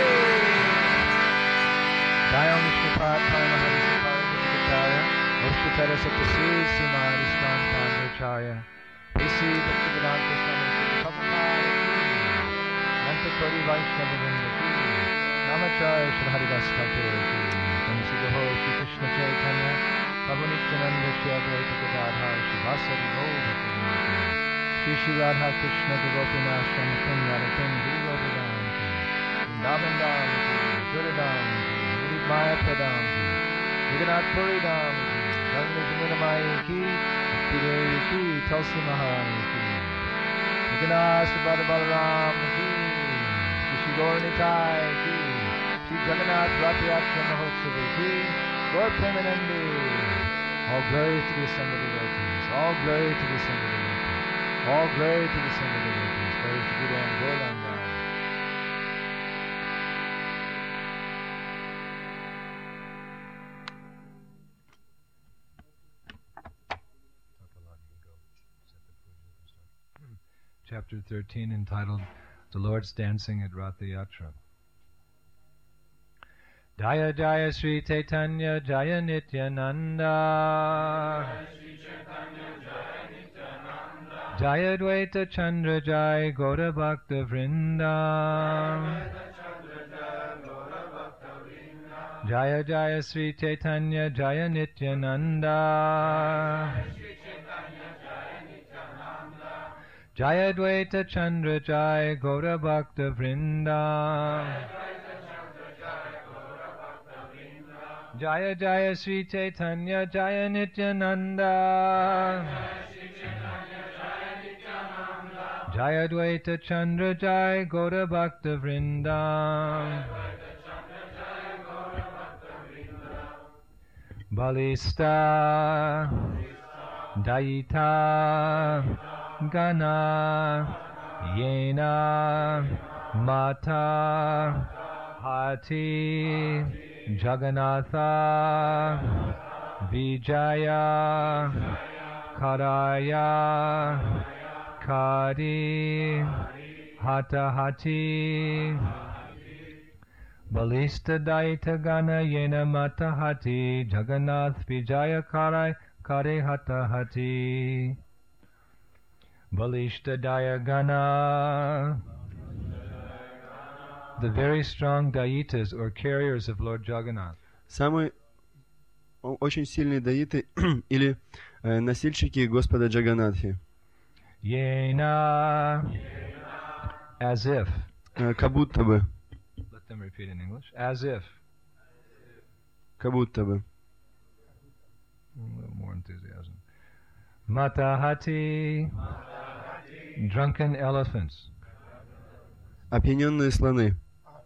Jayam Vishnupat Paramahansa Paramahansa Oshtara Satyasi Simari Skantanacharya Isi Bhaktivedanta Swami Sri Prabhupada Nanta Kori Vaishnava Vrinda Ki Namacharya Shri Haridas Thakur Ki Tansi Gaho Shri Krishna Chaitanya Prabhu Nityananda Shri Advaita Gadadhar Shri Vasari Gaura Ki Shri Radha Krishna Gopinath Shri Kunda Kundu Govardhan Vrindavan Dham Ki, Duradam Ki, Murid Maya Pradam Ki, Jagannath Puri Dham Ki, Ganga Jamuna Maya Ki, Bhakti Devi Ki, Tulsi Mahai Ki, Jagannath Subhadra Balaram Ki, Shri Gaur Nitai Ki, Shri Jagannath Rath Yatra Mahotsava Ki, Gaur Premanandi. All glory to the assembled devotees. All glory to the Son of the Lord. All glory to the Son of the Lord. Glory to Guru and Golanda. Chapter 13, entitled The Lord's Dancing at Ratha Yatra. Jaya Jaya Sri Chaitanya Jaya Nityananda Jaya Dvaita Chandra Jaya Gaura Bhakta Vrinda Jaya Jaya Sri Chaitanya Jaya Nityananda Jaya Dvaita Chandra Jaya Gaura Bhakta Vrinda Jaya Jaya Sri Chaitanya Jaya Nityananda Jaya Dvaita Chandra Jaya Gaura Bhakta Vrinda Balista Daita Gana Yena Mata Hati Jagannatha Vijaya Karaya Kari Hatahati Balista Daita Gana Yena Matahati Jagannath Vijaya Karai Kare Hatahati Balista Dayagana. The very strong Dayitas or carriers of Lord Jagannath. Самые очень сильные даиты или носильщики Господа Джаганатхи. Yena, as if. Как будто бы. Let them repeat in English. As if. Как будто бы. A little more enthusiasm. Matahati. Drunken elephants. Опьяненные слоны.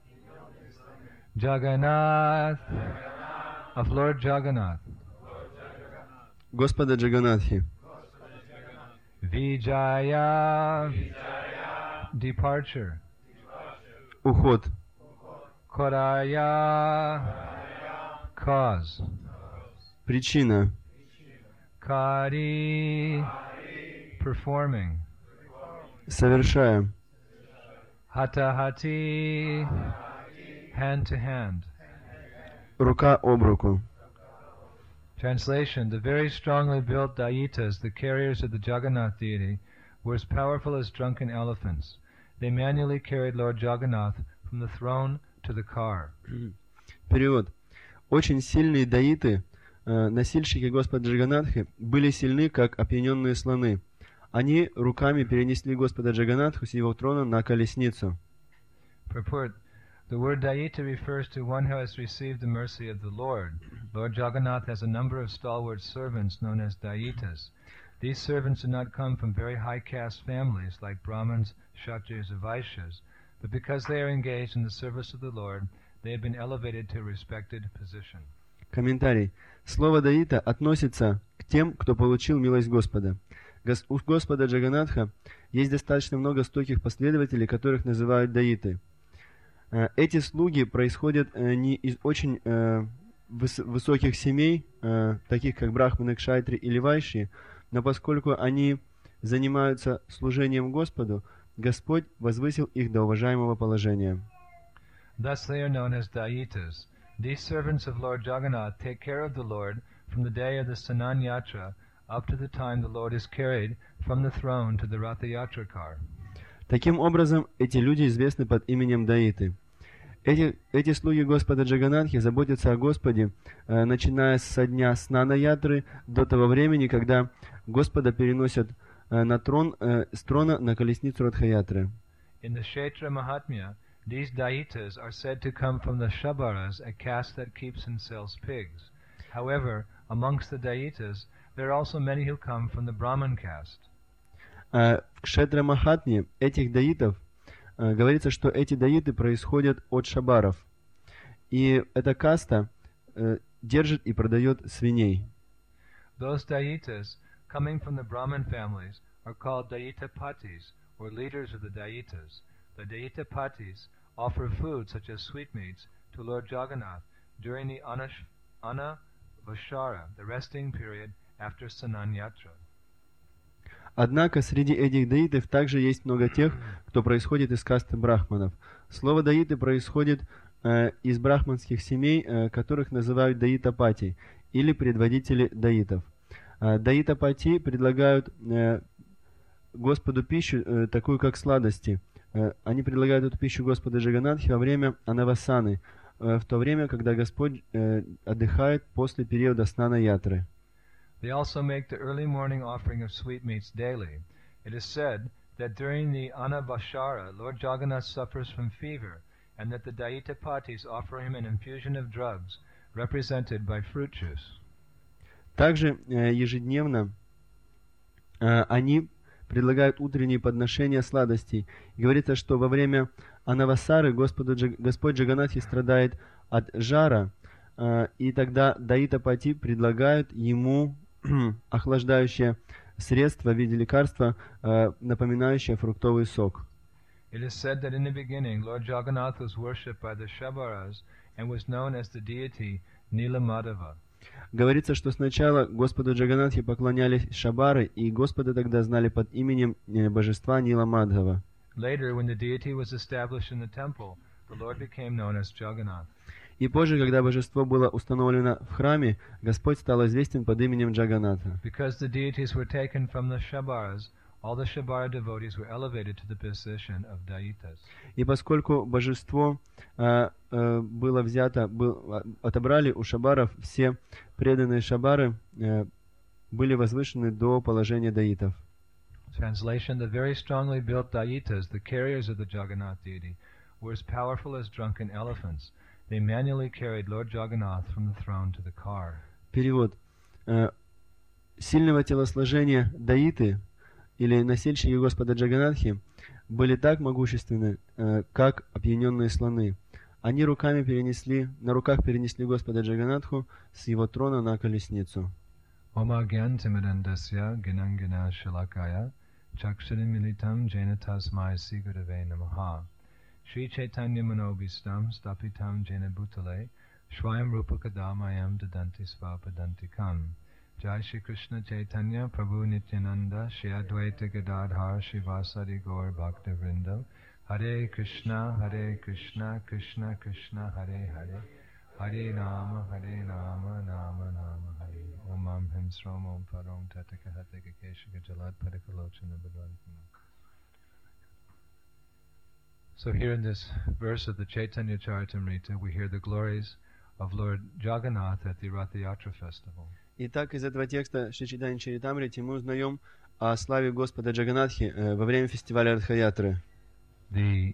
Jagannath. Of Lord Jagannath. Господа Джаганатхи. Vijaya. Departure. Уход. Koraya. Cause. Причина. Kari. Performing. Совершая. Hatahati. Hand to hand. Рука об руку. Translation: The very strongly built Dayitas, the carriers of the Jagannath deity, were as powerful as drunken elephants. They manually carried Lord Jagannath from the throne to the car. Перевод. Очень сильные даиты, носильщики Господа Джаганатхи, были сильны, как опьяненные слоны. Они руками перенесли Господа Джаганатху с его трона на колесницу. Purport: The word Dayita refers to one who has received the mercy of the Lord. Lord Jagannath has a number of stalwart servants known as Dayitas. These servants do not come from very high caste families like Brahmins, Kshatriyas, or Vaishyas, but because they are engaged in the service of the Lord, they have been elevated to a respected position. Комментарий. Слово «даита» относится к тем, кто получил милость Господа. У Господа Джаганатха есть достаточно много стойких последователей, которых называют даиты. Эти слуги происходят не из очень высоких семей, таких как брахманы, кшатри или вайши, но поскольку они занимаются служением Господу, Господь возвысил их до уважаемого положения. Thus they are known as Dayitas. These servants of Lord Jagannath take care of the Lord from the day of the Sanan Yatra up to the time the Lord is carried from the throne to the Ratha Yatra car. Таким образом, эти люди известны под именем Даиты. Эти слуги Господа Джаганатхи заботятся о Господе, начиная со дня Снана Ятры до того времени, когда Господа переносят на трон, с трона на колесницу Радха-ятры. In the Kshetra Mahatmya, these Dayitas are said to come from the Shabaras, a caste that keeps and sells pigs. However, amongst the Dayitas, there are also many who come from the Brahman caste. В Кшетра Махатме этих даитов говорится, что эти даиты происходят от шабаров. И эта каста держит и продает свиней. Those Dayitas coming from the Brahmin families, are called Daitapatis, or leaders of the Daitas. The Daitapatis offer food such as sweetmeats to Lord Jagannath during the Anavashara, the resting period after Sananyatra. Однако среди этих даитов также есть много тех, кто происходит из касты брахманов. Слово даиты происходит из брахманских семей, которых называют даитапати, или предводители даитов. Даитапати предлагают Господу пищу, такую как сладости. Они предлагают эту пищу Господу Джаганнатхе во время Анавасаны, в то время, когда Господь отдыхает после периода снана-ятры. They also make the early morning offering of sweetmeats daily. It is said that during the Anavashara, Lord Jagannath suffers from fever, and that the Daitapatis offer him an infusion of drugs, represented by fruit juice. Также ежедневно они предлагают утренние подношения сладостей. И говорится, что во время Анавасары Господь Джаганнатхи страдает от жара, и тогда Даитапати предлагают ему охлаждающее средство в виде лекарства, напоминающее фруктовый сок. It is said that in the beginning, Lord Jagannath was worshipped by the Shabaras and was known as the deity Nilamadhava. Говорится, что сначала Господу Джаганнатхе поклонялись шабары, и Господа тогда знали под именем божества Ниламадхава. Later, when the deity was established in the temple, the Lord became known as Jagannath. И позже, когда божество было установлено в храме, Господь стал известен под именем Джаганнатха. Because the deities were taken from the Shabaras, all the Shabara devotees were elevated to the position of Daitas. И поскольку божество было взято, отобрали у шабаров, все преданные шабары были возвышены до положения даитов. Translation: The very strongly built Daitas, the carriers of the Jagannath deity, were as powerful as drunken elephants. They manually carried Lord Jagannath from the throne to the car. Перевод. Сильного телосложения даиты, или носильщики Господа Джаганнатхи, были так могущественны, как опьяненные слоны. Они на руках перенесли Господа Джаганнатху с его трона на колесницу. Oma gyan timidandasya ginangina shilakaya chaksharim militam jena tasmai sigurave namaha Shri Chaitanya manobistam stapitam jena bhutale shvayam rupakadamayam dadanti svapadantikam Jai Shri Krishna Chaitanya Prabhu Nityananda Shri Advaita Gadadhar Shivasari Gaur Bhakta Vrinda Hare Krishna Krishna Krishna Hare Hare Hare Nama Nama Nama Hare Om Him Srom Om Parom Tataka Hataka Keshaka Jalad Padakalochana Bhadvankana. So here in this verse of the Chaitanya Charitamrita we hear the glories of Lord Jagannath at the Ratha Yatra festival. Итак, из этого текста Шри Чайтанья Чаритамрити мы узнаем о славе Господа Джаганнатхи во время фестиваля Радха-ятры. The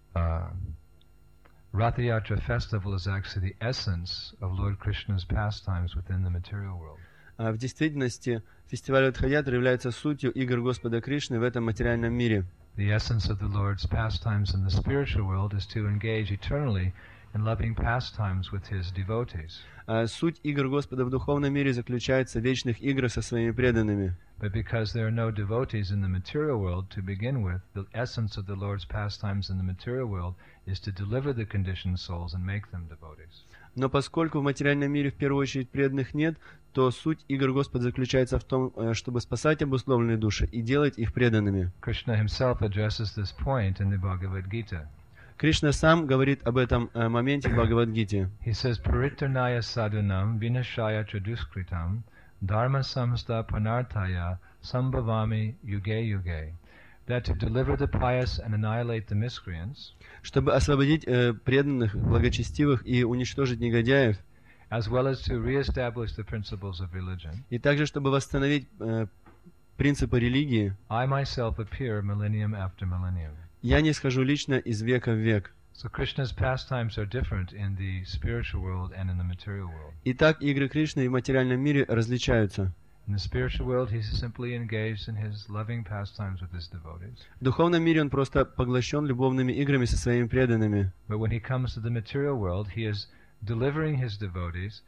Ratha Yatra festival is actually the essence of Lord Krishna's pastimes within the material world. В действительности фестиваль Радха-ятры является сутью игр Господа Кришны в этом материальном мире. The essence of the Lord's pastimes in the spiritual world is to engage eternally in loving pastimes with His devotees. Суть игр Господа в духовном мире заключается в вечных играх со своими преданными. But because there are no devotees in the material world to begin with, the essence of the Lord's pastimes in the material world is to deliver the conditioned souls and make them devotees. Но поскольку в материальном мире в первую очередь преданных нет, то суть игр Господа заключается в том, чтобы спасать обусловленные души и делать их преданными. Krishna himself addresses this point in the Bhagavad Gita. Кришна сам говорит об этом моменте в Бхагавад-гите. He says, Paritranaya sadhanam vinashaya traduskritam dharma samsta panarthaya sambhavami yuge yuge. That to deliver the pious and annihilate the miscreants, чтобы освободить преданных, благочестивых и уничтожить негодяев, as well as to reestablish the principles of religion, и также чтобы восстановить принципы религии, I myself appear millennium after millennium. Я не схожу лично из века в век. So Krishna's pastimes are different in the spiritual world and in the material world. Итак, игры Кришны в материальном мире различаются. In the spiritual world, he's simply engaged in his loving pastimes with his devotees. В духовном мире он просто поглощен любовными играми со своими преданными. But when he comes to the material world, he is delivering his devotees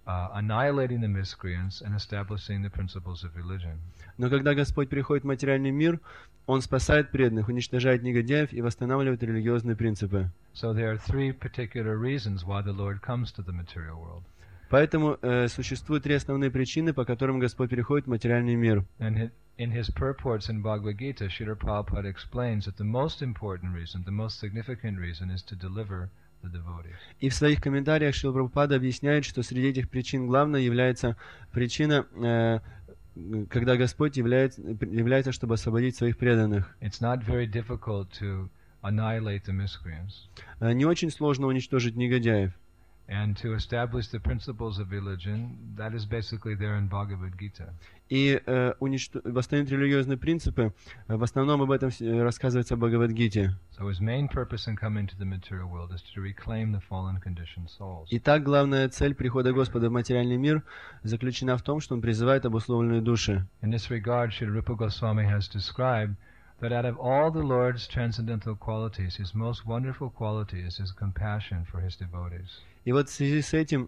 annihilating the miscreants and establishing the principles of religion. Но когда Господь приходит в материальный мир, Он спасает преданных, уничтожает негодяев и восстанавливает религиозные принципы. So there are three particular reasons why the Lord comes to the material world. Поэтому существуют три основные причины, по которым Господь переходит в материальный мир. And in his purports in Bhagavad Gita, Srila Prabhupada explains that the most important reason, the most significant reason, is to deliver the devotees. И в своих комментариях Шрила Прабхупада объясняет, что среди этих причин главной является причина, когда Господь является, чтобы освободить своих преданных. It's not very difficult to annihilate the miscreants. Не очень сложно уничтожить негодяев. And to establish the principles of religion, that is basically there in Bhagavad Gita. И восстановить религиозные принципы, в основном об этом рассказывается в Бхагавад-гите. So his main purpose in coming to the material world is to reclaim the fallen conditioned souls. Итак, главная цель прихода Господа в материальный мир заключена в том, что Он призывает обусловленные души. In this regard, Srila Rupa Goswami has described that out of all the Lord's transcendental qualities, his most wonderful quality is his compassion for his devotees. И вот в связи с этим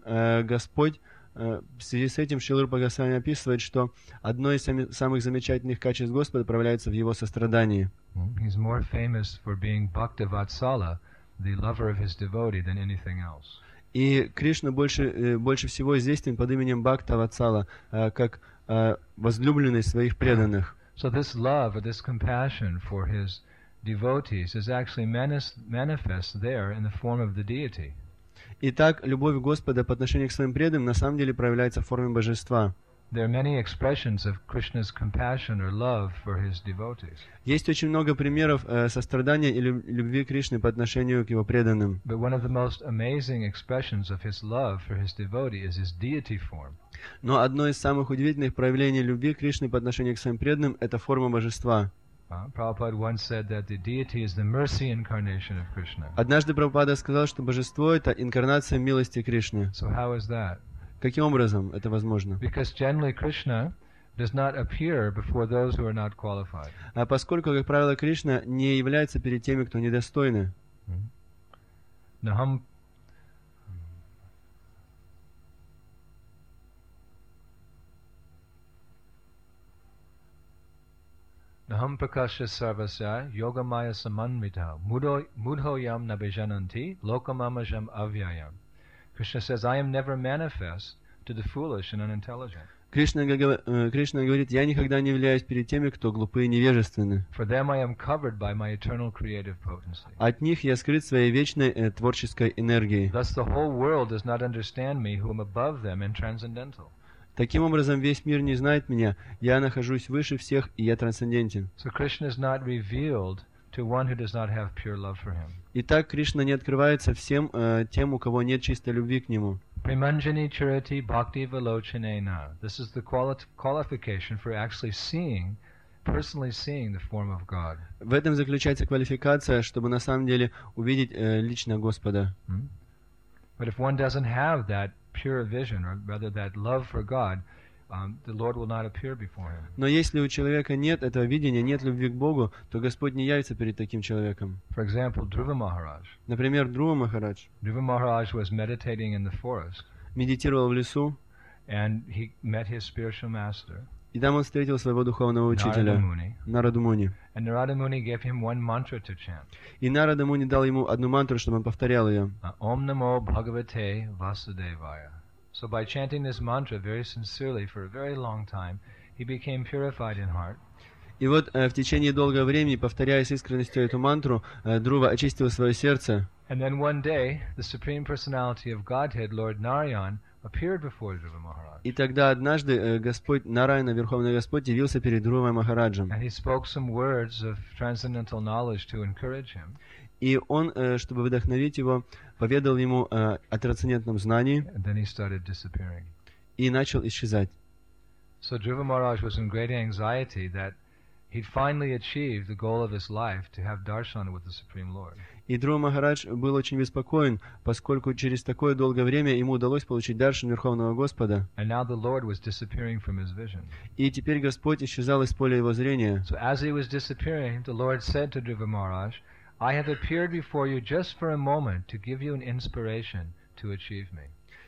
Шрила Рупа Госвами описывает, что одно из самых замечательных качеств Господа проявляется в Его сострадании. He's more famous for being Bhaktavatsala, the lover of his devotee, than anything else. И Кришна больше всего известен под именем Бхактаватсала, как возлюбленный своих преданных. So this love or this compassion for his devotees is actually manifest there in the form of the deity. Итак, любовь Господа по отношению к своим преданным на самом деле проявляется в форме божества. There are many expressions of Krishna's compassion or love for his devotees. Есть очень много примеров сострадания и любви Кришны по отношению к его преданным. But one of the most amazing expressions of his love for his devotee is his deity form. Но одно из самых удивительных проявлений любви Кришны по отношению к своим преданным — это форма божества. Prabhupada once said that the deity is the mercy incarnation of Krishna. Однажды Прабхупада сказал, что божество — это инкарнация милости Кришны. So how is that? Каким образом это возможно? Because generally Krishna does not appear before those who are not qualified. А поскольку, как правило, Кришна не является перед теми, кто недостойны. Naham prakasha sarvasya yogamaya samanvita mudhoyam nabijananti lokamamajam avyayam. Krishna says, I am never manifest to the foolish and unintelligent. Кришна говорит, я никогда не являюсь перед теми, кто глупы и невежественны. For them I am covered by my eternal creative potency. От них я скрыт своей вечной творческой энергией. Thus the whole world does not understand me, who am above them and transcendental. Таким образом, весь мир не знает меня, я нахожусь выше всех, и я трансцендентен. So Krishna is not revealed to one who does not have pure love for him. Итак, Кришна не открывается всем тем, у кого нет чистой любви к Нему. Premanjani charati bhakti velochanena. This is the qualification for actually personally seeing the form of God. В этом заключается квалификация, чтобы на самом деле увидеть лично Господа. But if one doesn't have that pure vision, or rather that love for God, the Lord will not appear before him. Но если у человека нет этого видения, нет любви к Богу, то Господь не явится перед таким человеком. For example, Dhruva Maharaj. Например, Dhruva Махарадж Dhruva Maharaj was meditating in the forest, медитировал в лесу, and he met his spiritual master, и там он встретил своего духовного учителя, Нарада Муни. And Narada Muni gave him one mantra to chant. И Нарада Муни дал ему одну мантру, чтобы он повторял ее. Om Namo Bhagavate Vasudevaya. So by chanting this mantra very sincerely for a very long time, he became purified in heart. И вот в течение долгого времени, повторяя с искренностью эту мантру, Друва очистил свое сердце. And then one day, the Supreme Personality of Godhead, Lord Narayan, appeared before Dhruva Maharaj. И тогда однажды Господь Нараяна, Верховный Господь, явился перед Друвой Махараджем. And he spoke some words of transcendental knowledge to encourage him. И он, чтобы вдохновить его, поведал ему о трансцендентном знании. And then he started disappearing. И начал исчезать. So Dhruva Maharaj was in great anxiety that he'd finally achieved the goal of his life to have darshan with the Supreme Lord. И Друва Махарадж был очень беспокоен, поскольку через такое долгое время ему удалось получить даршан Верховного Господа. And now the Lord was disappearing from his vision. И теперь Господь исчезал из поля его зрения. So as he was disappearing, the Lord said to Dhruva Maharaj, I have appeared before you just for a moment to give you an inspiration to achieve me.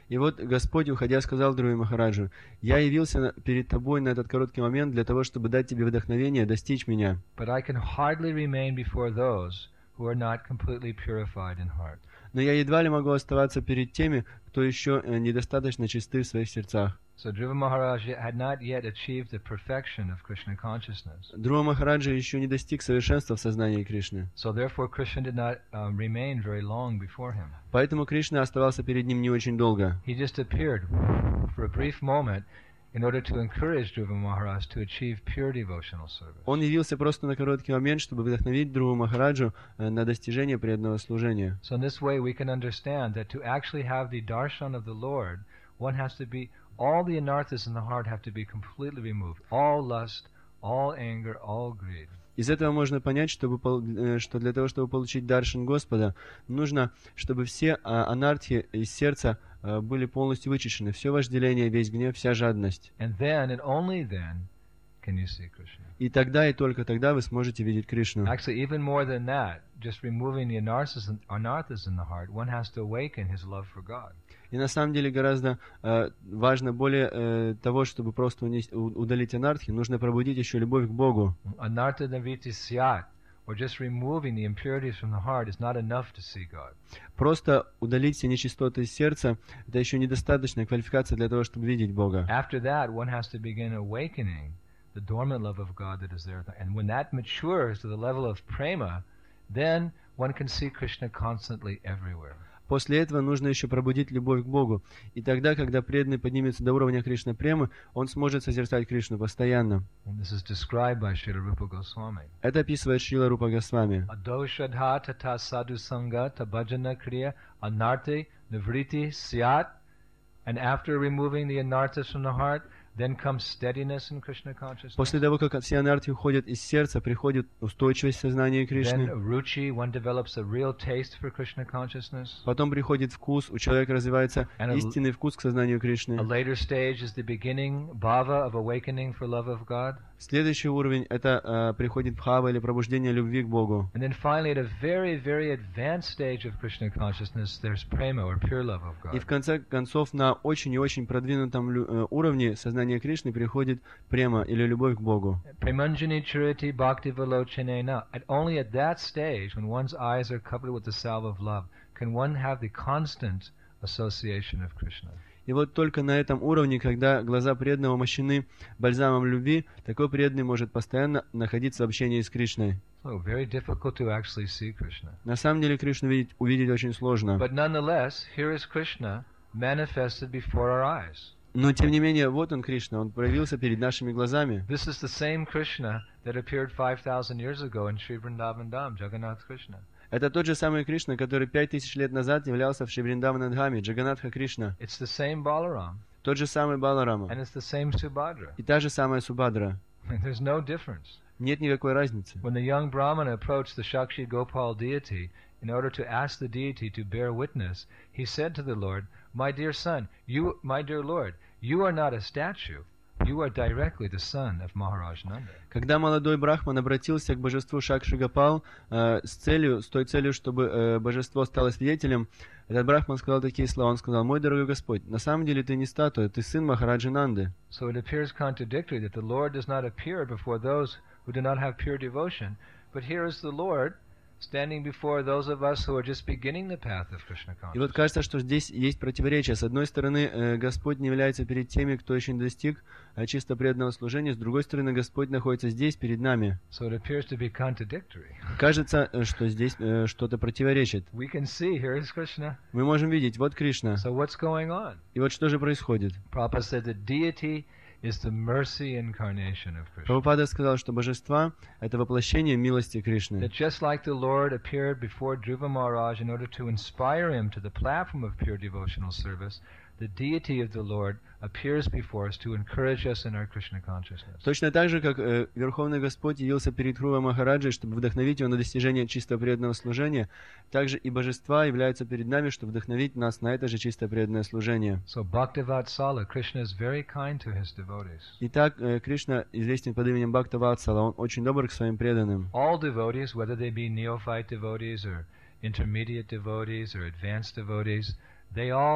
И вот Господь, уходя, сказал Друви Махараджу: «Я явился перед тобой на этот короткий момент для того, чтобы дать тебе вдохновение достичь меня. But I can hardly remain before those who are not completely purified in heart. Но я едва ли могу оставаться перед теми, кто еще недостаточно чисты в своих сердцах». So Dhruva Maharaj had not yet achieved the perfection of Krishna consciousness. Друва Махараджа еще не достиг совершенства в сознании Кришны. So therefore Krishna did not remain very long before him. Поэтому Кришна оставался перед ним не очень долго. He just appeared for a brief moment in order to encourage Dhruva Maharaj to achieve pure devotional service. Он явился просто на короткий момент, чтобы вдохновить Друву Махараджу на достижение преданного служения. So in this way we can understand that to actually have the darshan of the Lord, one has to be, all the anarthas in the heart have to be completely removed. All lust, all anger, all greed. Из этого можно понять, что для того, чтобы получить даршан Господа, нужно, чтобы все анархи из сердца были полностью вычищены. Все вожделение, весь гнев, вся жадность. And then, and only then, can you see Krishna. И тогда, и только тогда вы сможете видеть Кришну. Actually, even more than that, just removing the anarthas in the heart, one has to awaken his love for God. И на самом деле гораздо важно, более того, чтобы просто удалить анархи, нужно пробудить еще любовь к Богу. Anartha naviti syat, or just removing the impurities from the heart, is not enough to see God. Просто удалить все нечистоты из сердца — это еще недостаточная квалификация для того, чтобы видеть Бога. After that, one has to begin awakening the dormant love of God that is there. And when that matures to the level of prema, then one can see Krishna constantly everywhere. После этого нужно еще пробудить любовь к Богу. И тогда, когда преданный поднимется до уровня Кришна Премы, он сможет созерцать Кришну постоянно. And this is described by Srila Rupa Goswami. Это описывает Шрила Рупа Госвами. Adoshadha tata sadhu sangha tabhajana kriya anarthi nivriti syat. And after removing the anarthas from the heart, then comes steadiness in Krishna consciousness. После того, как все анархи уходят из сердца, приходит устойчивость в сознании Кришны. Then ruchi, one develops a real taste for Krishna consciousness. Потом приходит вкус, у человека развивается истинный вкус к сознанию Кришны. A later stage is the beginning bhava of awakening for love of God. Следующий уровень — это приходит бхава или пробуждение любви к Богу. And then finally, at a very, very advanced stage of Krishna consciousness, there's prema, or pure love of God. И в конце концов на очень и очень продвинутом уровне сознания Кришны приходит према или любовь к Богу. Premanjani chariti bhakti valochanena. Only at that stage, when one's eyes are covered with the salve of love, can one have the constant association of Krishna. И вот только на этом уровне, когда глаза преданного мощены бальзамом любви, такой преданный может постоянно находиться в общении с Кришной. So very difficult to actually see Krishna. На самом деле Кришну увидеть очень сложно. But nonetheless, here is Krishna manifested before our eyes. Но тем не менее, вот он, Кришна, он проявился перед нашими глазами. This is the same Krishna that appeared 5,000 years ago in Sri Vrindavan Dham, Jagannath Krishna. Это тот же самый Кришна, который 5000 лет назад являлся в Шри Вриндаванадхаме, Джаганатха Кришна. It's the same Balaram. Тот же самый Баларама. And it's the same Subhadra. И та же самая Субхадра. There's no difference. Нет никакой разницы. When the young Brahmana approached the Shakshi Gopal deity in order to ask the deity to bear witness, he said to the Lord, my dear son, my dear Lord, you are not a statue. You are directly the son of Maharaj Nanda. Когда молодой брахман обратился к божеству Шакши Гопал с той целью, чтобы божество стало свидетелем, этот брахман сказал такие слова. Он сказал: «Мой дорогой Господь, на самом деле ты не статуя, ты сын Махараджи Нанды». So it appears contradictory that the Lord does not appear before those who do not have pure devotion, but here is the Lord standing before those of us who are just beginning the path of Krishna consciousness. И вот кажется, что здесь есть противоречие. С одной стороны, Господь не является перед теми, кто еще не достиг чисто преданного служения. С другой стороны, Господь находится здесь, перед нами. So it appears to be contradictory. Кажется, что здесь что-то противоречит. We can see here is Krishna. Мы можем видеть, вот Кришна. So what's going on? И вот что же происходит? Prabhupada said that deity is the mercy incarnation of Krishna. Прабхупада сказал, что божество — это воплощение милости Кришны. That just like the Lord appeared before Dhruva Maharaj in order to inspire him to the platform of pure devotional service, the deity of the Lord appears before us to encourage us in our Krishna consciousness. Точно так же, как Верховный Господь явился перед Dhruva Махараджей, чтобы вдохновить его на достижение чисто преданного служения, также и божества являются перед нами, чтобы вдохновить нас на это же чисто преданное служение. So Bhaktivatsala, Krishna is very kind to his devotees. Итак, Кришна известен под именем Бхактаватсала, он очень добр к своим преданным. All devotees, whether they be neophyte devotees or intermediate devotees or advanced devotees, they all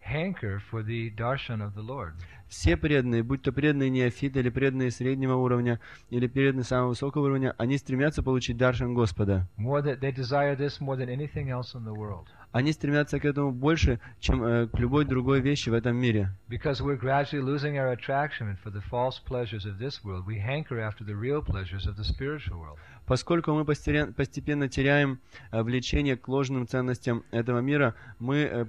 hanker for the darshan of the Lord. Все преданные, будь то преданные неофиты или преданные среднего уровня, или преданные самого высокого уровня, они стремятся получить даршан Господа. They desire this more than anything else in the world. Они стремятся к этому больше, чем к любой другой вещи в этом мире. Because we're gradually losing our attraction for the false pleasures of this world, we hanker after the real pleasures of the spiritual world. Поскольку мы постепенно теряем влечение к ложным ценностям этого мира, мы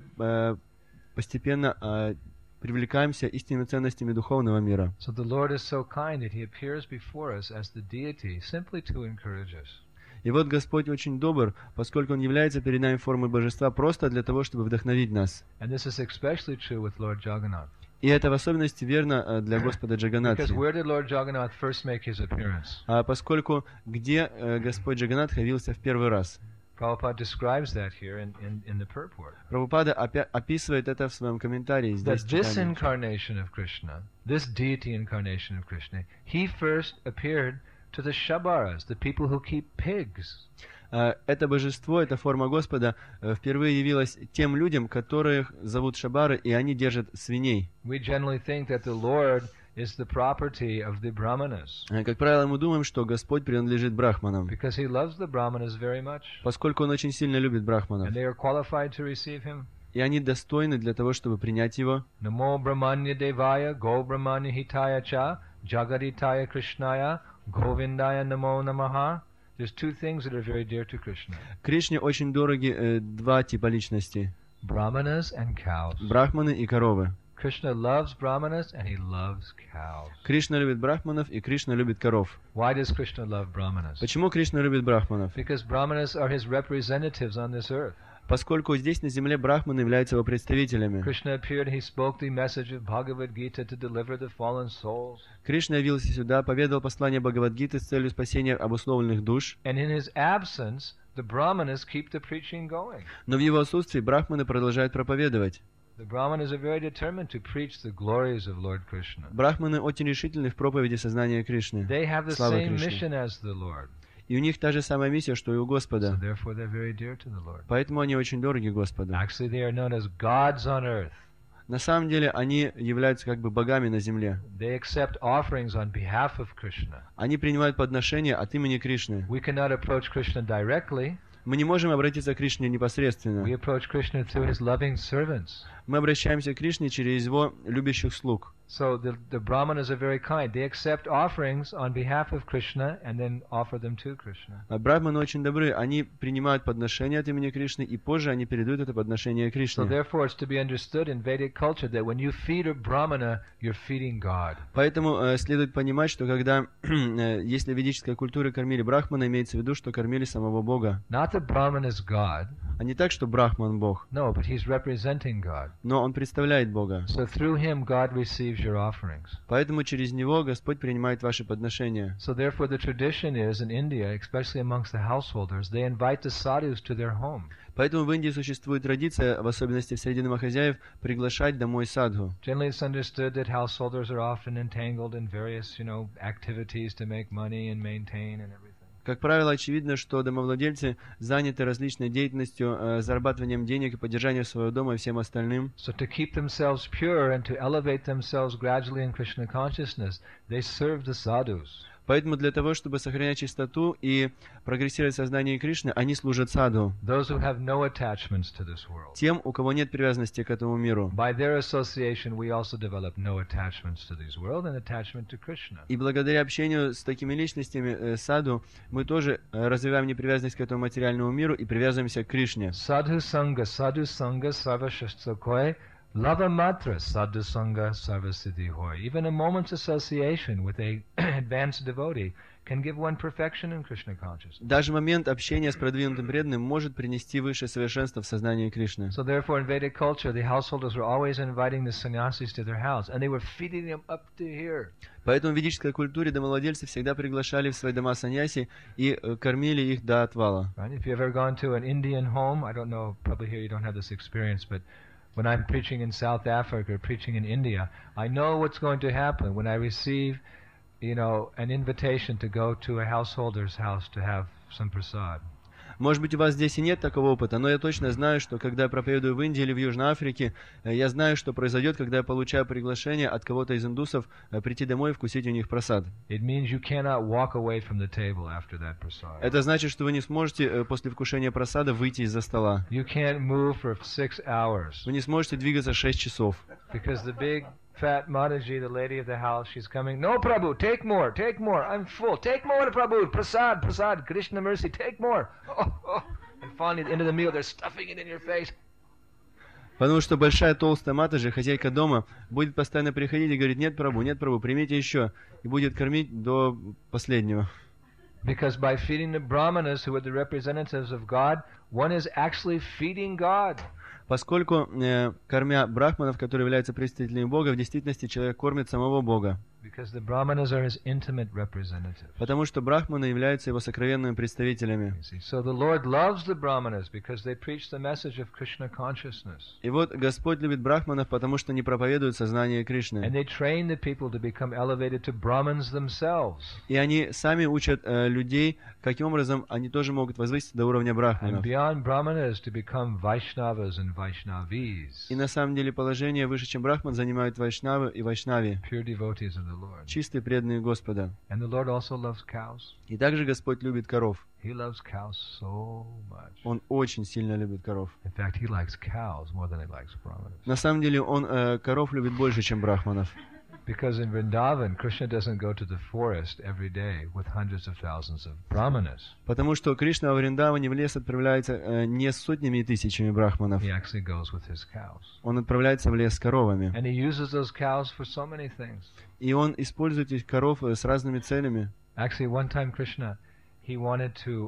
постепенно привлекаемся истинными ценностями духовного мира. So the Lord is so kind that He appears before us as the deity simply to encourage us. И вот Господь очень добр, поскольку Он является перед нами формой божества просто для того, чтобы вдохновить нас. And this is especially true with Lord Jagannath. И это в особенности верно для Господа Джаганатхи. Because where did Lord Jagannath first make His appearance? Поскольку где Господь Джаганатх явился в первый раз? Prabhupada describes that here in the purport. Прабхупада описывает это в своем комментарии здесь. That this incarnation of Krishna, this deity incarnation of Krishna, He first appeared to the Shabaras, the people who keep pigs. Это божество, эта форма Господа впервые явилась тем людям, которых зовут Шабары, и они держат свиней. We generally think that the Lord is the property of the Brahmanas. Как правило, мы думаем, что Господь принадлежит брахманам, Because He loves the Brahmanas very much. поскольку Он очень сильно любит брахманов. And they are qualified to receive Him. И они достойны для того, чтобы принять Его. Namo Brahmanya Devaya, Go Brahmanya Hitaya Cha, Jagaditaya Krishnaya, Govindaya Namo Namaha. There's two things that are very dear to Krishna. Кришне очень дороги два типа личности. Brahmanas and cows. Брахманы и коровы. Krishna loves Brahmanas and He loves cows. Кришна любит брахманов, и Кришна любит коров. Why does Krishna love Brahmanas? Почему Кришна любит брахманов? Because Brahmanas are His representatives on this earth. Поскольку здесь на земле брахманы являются его представителями. Krishna appeared, He spoke the message of Bhagavad Gita to deliver the fallen souls. Кришна явился сюда, поведал послание Бхагавад-гиты с целью спасения обусловленных душ. And in His absence, the Brahmanas keep the preaching going. Но в его отсутствии брахманы продолжают проповедовать. The Brahmanas are very determined to preach the glories of Lord Krishna. Брахманы очень решительны в проповеди сознания Кришны. They have the Слава same Кришне. mission as the Lord. И у них та же самая миссия, что и у So Господа. therefore they're very dear to the Lord. Поэтому они очень дороги Господу. Actually, they are known as gods on earth. На самом деле они являются как бы богами на земле. They accept offerings on behalf of Krishna. Они принимают подношения от имени Кришны. We cannot approach Krishna directly. Мы не можем обратиться к Кришне We непосредственно. approach Krishna through His loving servants. Мы обращаемся к Кришне через его любящих слуг. So the Brahmanas are very kind. They accept offerings on behalf of Krishna and then offer them to Krishna. А брахманы очень добры. Они принимают подношения от имени Кришны, и позже они передают это подношение So Кришне. therefore it's to be understood in Vedic culture that when you feed a Brahmana, you're feeding God. Поэтому следует понимать, что когда, если в ведической культуре кормили брахмана, имеется в виду, что кормили самого Бога. Not that Brahman is God. А не так, что брахман Бог, No, but he's representing God. но он представляет Бога. So through him, God receives your offerings. Поэтому через него Господь принимает ваши подношения. So therefore the tradition is in India, especially amongst the householders, they invite the sadhus to their home. Поэтому в Индии существует традиция, в особенности среди домохозяев, приглашать домой садху. Generally it's understood that householders are often entangled in various, activities to make money and maintain and everything. Как правило, очевидно, что домовладельцы заняты различной деятельностью, зарабатыванием денег и поддержанием своего дома и всем остальным. So to keep themselves pure and to elevate themselves gradually in Krishna consciousness, they serve the sadhus. Поэтому для того, чтобы сохранять чистоту и прогрессировать в сознании Кришны, они служат саду. Those who have no attachments to this world. Тем, у кого нет привязанности к этому миру. By their association, we also develop no attachments to this world and attachment to Krishna. И благодаря общению с такими личностями саду, мы тоже развиваем непривязанность к этому материальному миру и привязываемся к Кришне. Sadhu sanga sarva shastakoi, lava matra sadhu sanga sarva siddhi hoy. Even a moment's association with a advanced devotee can give one perfection in Krishna consciousness. Даже момент общения с продвинутым преданным может принести высшее совершенство в сознании Кришны. So therefore in Vedic culture, the householders were always inviting the sannyasis to their house, and they were feeding them up to here. Поэтому в ведической культуре домовладельцы всегда приглашали в свои дома саньяси и кормили их до отвала. Right? If you've ever gone to an Indian home, I don't know, probably here you don't have this experience, but when I'm preaching in South Africa or preaching in India, I know what's going to happen when I receive, an invitation to go to a householder's house to have some prasad. Может быть, у вас здесь и нет такого опыта, но я точно знаю, что когда я проповедую в Индии или в Южной Африке, я знаю, что произойдет, когда я получаю приглашение от кого-то из индусов прийти домой и вкусить у них прасад. It means you cannot walk away from the table after that prasad. Это значит, что вы не сможете после вкушения прасада выйти из-за стола. You can't move for 6 hours. Вы не сможете двигаться 6 часов. Because the big fat Mataji, the lady of the house, she's coming. No, Prabhu, take more, I'm full. Take more, Prabhu, prasad, prasad, Krishna mercy, take more. And finally, at the end of the meal, they're stuffing it in your face. Потому что большая толстая Матаджи, хозяйка дома, будет постоянно приходить и говорить: нет, Прабху, примите еще. И будет кормить до последнего. Because by feeding the Brahmanas, who are the representatives of God, one is actually feeding God. Поскольку, кормя брахманов, которые являются представителями Бога, в действительности человек кормит самого Бога. Because the Brahmanas are his intimate representatives. Потому что брахманы являются его сокровенными представителями. So the Lord loves the Brahmanas because they preach the message of Krishna consciousness. И вот Господь любит брахманов, потому что они проповедуют сознание Кришны. And they train the people to become elevated to Brahmans themselves. И они сами учат людей, каким образом они тоже могут возвыситься до уровня брахманов. And beyond Brahmanas to become Vaishnavas and Vaishnavis. И на самом деле положение выше, чем брахман, занимают вайшнавы и вайшнави. Pure devotees of the Lord. Чистые преданные Господа. And the Lord also loves cows. И также Господь любит коров. He loves cows so much. Он очень сильно любит коров. In fact, he likes cows more than he likes Brahmanas. На самом деле он коров любит больше, чем брахманов. Because in Vrindavan, Krishna doesn't go to the forest every day with hundreds of thousands of brahmanas. Потому что Кришна во Вриндаване в лес отправляется не с сотнями и тысячами брахманов. He actually goes with his cows. Он отправляется в лес с коровами. And he uses those cows for so many things. И он использует этих коров с разными целями. Actually, one time Krishna, he wanted to,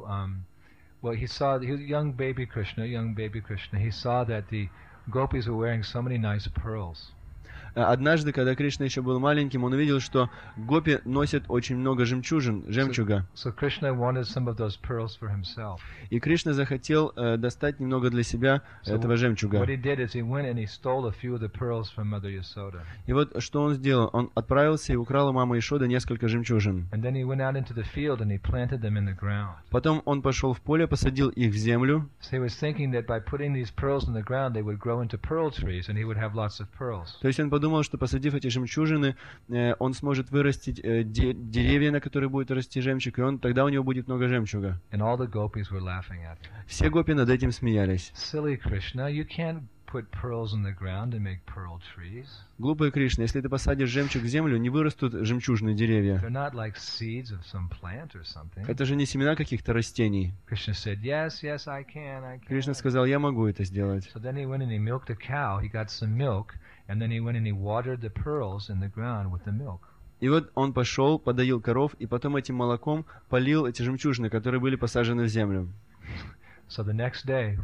he was young baby Krishna, he saw that the gopis were wearing so many nice pearls. Однажды, когда Кришна еще был маленьким, он увидел, что гопи носят очень много жемчуга. So Krishna wanted some of those pearls for himself. И Кришна захотел достать немного для себя этого жемчуга. What he did is he went and he stole a few of the pearls from Mother Yasoda. И вот что он сделал? Он отправился и украл у мамы Ишоды несколько жемчужин. And then he went out into the field and he planted them in the ground. Потом он пошел в поле, посадил их в землю. So he was thinking that by putting these pearls in the ground, they would grow into pearl trees and he would have lots of pearls. То есть он подумал, что посадив эти жемчужины, он сможет вырастить деревья, на которых будет расти жемчуг, и тогда у него будет много жемчуга. And all the gopis were laughing at him. Все гопи над этим смеялись. Silly Krishna, you can't put pearls in the ground and make pearl trees. Глупый Кришна, если ты посадишь жемчуг в землю, не вырастут жемчужные деревья. They're not like seeds of some plant or something. Это же не семена каких-то растений. Krishna said, yes, I can. Кришна сказал: я могу это сделать. So then he went and he milked a cow. He got some milk, and then he went and he watered the pearls in the ground with the milk. И вот он пошел, подоил коров, и потом этим молоком полил эти жемчужины, которые были посажены в землю. So the next day,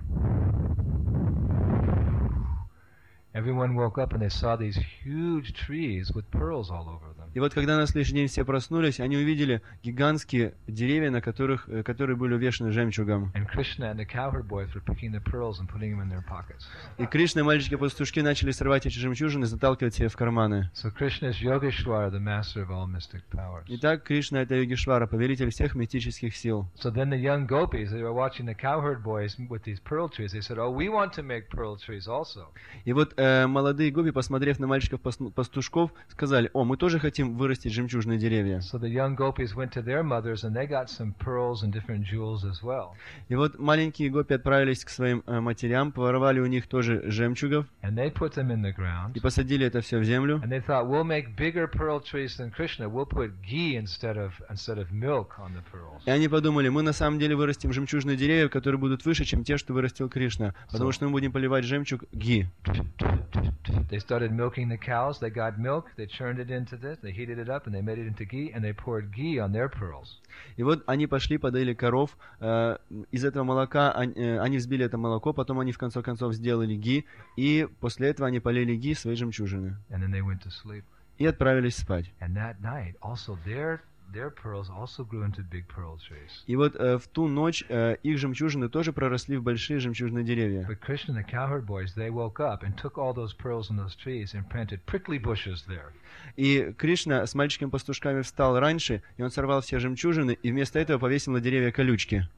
everyone woke up and they saw these huge trees with pearls all over them. И вот когда на следующий день все проснулись, они увидели гигантские деревья, которые были увешаны жемчугом. And Krishna and the cowherd boys were picking the pearls and putting them in their pockets. И Кришна и мальчики-пастушки начали срывать эти жемчужины и заталкивать себе в карманы. So Krishna is Yogeshwara, the master of all mystic powers. Итак, Кришна — это Йогешвара, повелитель всех мистических сил. So then the young gopis, they were watching the cowherd boys with these pearl trees. They said, "Oh, we want to make pearl trees also." И вот молодые гопи, посмотрев на мальчиков-пастушков, сказали: о, мы тоже хотим вырастить жемчужные деревья. So the young gopis went to their mothers and they got some pearls and different jewels as well. И вот маленькие гопи отправились к своим матерям, поворовали у них тоже жемчугов. And they put them in the ground. И посадили это все в землю. And they thought, we'll make bigger pearl trees than Krishna. We'll put ghee instead of milk on the pearls. И они подумали: мы на самом деле вырастим жемчужные деревья, которые будут выше, чем те, что вырастил Кришна, потому что мы будем поливать жемчуг ги. They started milking the cows. They got milk. They churned it into this. They heated it up and they made it into ghee and they poured ghee on their pearls. И вот они пошли, подоили коров. Из этого молока они взбили это молоко, потом они в конце концов сделали ги, и после этого они полили ги свои жемчужины. And then they went to sleep. И отправились спать. And that night, also their pearls also grew into big pearl trees. И вот в ту ночь их жемчужины тоже проросли в большие жемчужные деревья. But Krishna and the cowherd boys, they woke up and took all those pearls in those trees and planted prickly bushes there. И Кришна с мальчиками-пастушками встал раньше, и он сорвал все жемчужины, и вместо этого повесил на деревья колючки.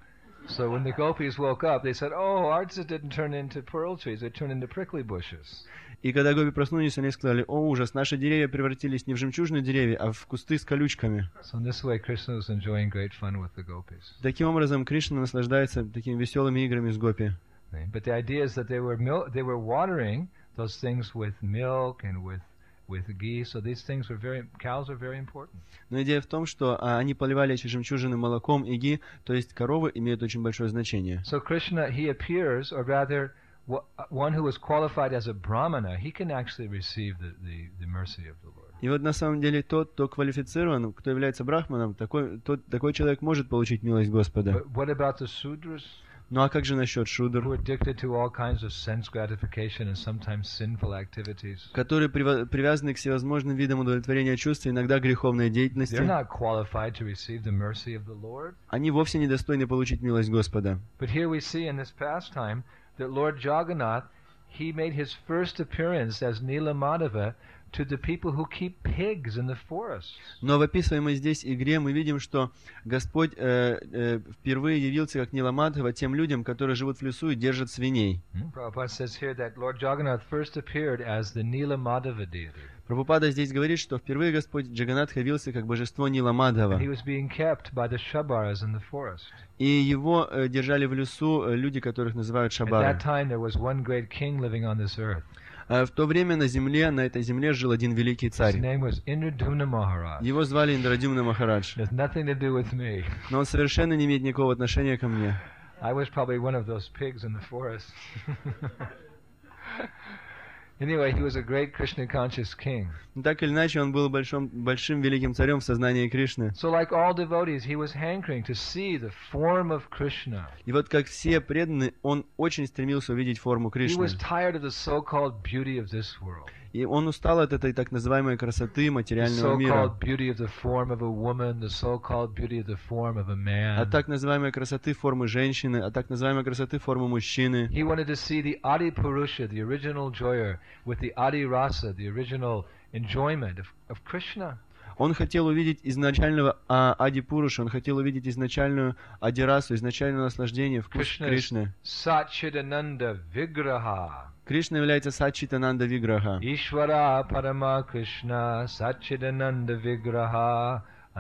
So when the gopis woke up, they said, "Oh, ours didn't turn into pearl trees; they turned into prickly bushes." И когда гопи проснулись, они сказали: «О, ужас, наши деревья превратились не в жемчужные деревья, а в кусты с колючками». So in this way, Krishna was enjoying great fun with the gopis. Таким образом, Кришна наслаждается такими веселыми играми с гопи. But the idea is that they were watering those things with milk and with ghee. So these things cows are very important. Но идея в том, что они поливали эти жемчужины молоком и ги, то есть коровы имеют очень большое значение. So Krishna, he appears, or rather, one who is qualified as a brahmana, he can actually receive the mercy of the Lord. И вот на самом деле тот, кто квалифицирован, кто является брахманом, такой человек может получить милость Господа. But what about the Sudras? Ну а как же насчет шудр, Who are addicted to all kinds of sense gratification and sometimes sinful activities? которые привязаны к всевозможным видам удовлетворения чувств, иногда греховной деятельности? They're not qualified to receive the mercy of the Lord. Они вовсе не достойны получить милость Господа. But here we see in this pastime that Lord Jagannath, he made his first appearance as Nila Madhava to the people who keep pigs in the forests. Но в описываемой здесь игре мы видим, что Господь впервые явился как Ниламадхава тем людям, которые живут в лесу и держат свиней. Prabhupada says here that Lord Jagannath first appeared as the Nila Madhava deity. Прабхупада здесь говорит, что впервые Господь Джаганнат явился как божество Ниламадхава. He was being kept by the Shabaras in the forest. И его держали в лесу люди, которых называют At шабары. that time there was one great king living on this earth. В то время на этой земле жил один великий His царь. name was Indradumna Maharaj. Его звали Индрадюмна Махарадж. It has nothing to do with me. Но он совершенно не имеет никакого отношения ко мне. I was probably one of those pigs in the forest. Anyway, he was a great Krishna-conscious king. Но так или иначе, он был большим великим царем в сознании Кришны. So like all devotees, he was hankering to see the form of Krishna. И вот как все преданные, он очень стремился увидеть форму He Кришны. was tired of the so-called beauty of this world. И он устал от этой так называемой красоты The материального мира. so-called beauty of the form of a woman, the so-called beauty of the form of a man. От так называемой красоты формы женщины, от так называемой красоты формы мужчины. He wanted to see the Adi Purusha, the original joyer, with the Adi Rasa, the original enjoyment of Krishna. Он хотел увидеть изначального Ади Пуруша, он хотел увидеть изначальную Адирасу, изначальное наслаждение, вкус Krishna is Кришны. Satchidananda Vigraha. Кришна является Саччитананда Виграха. Ishvara Parama Krishna Satchidananda Vigraha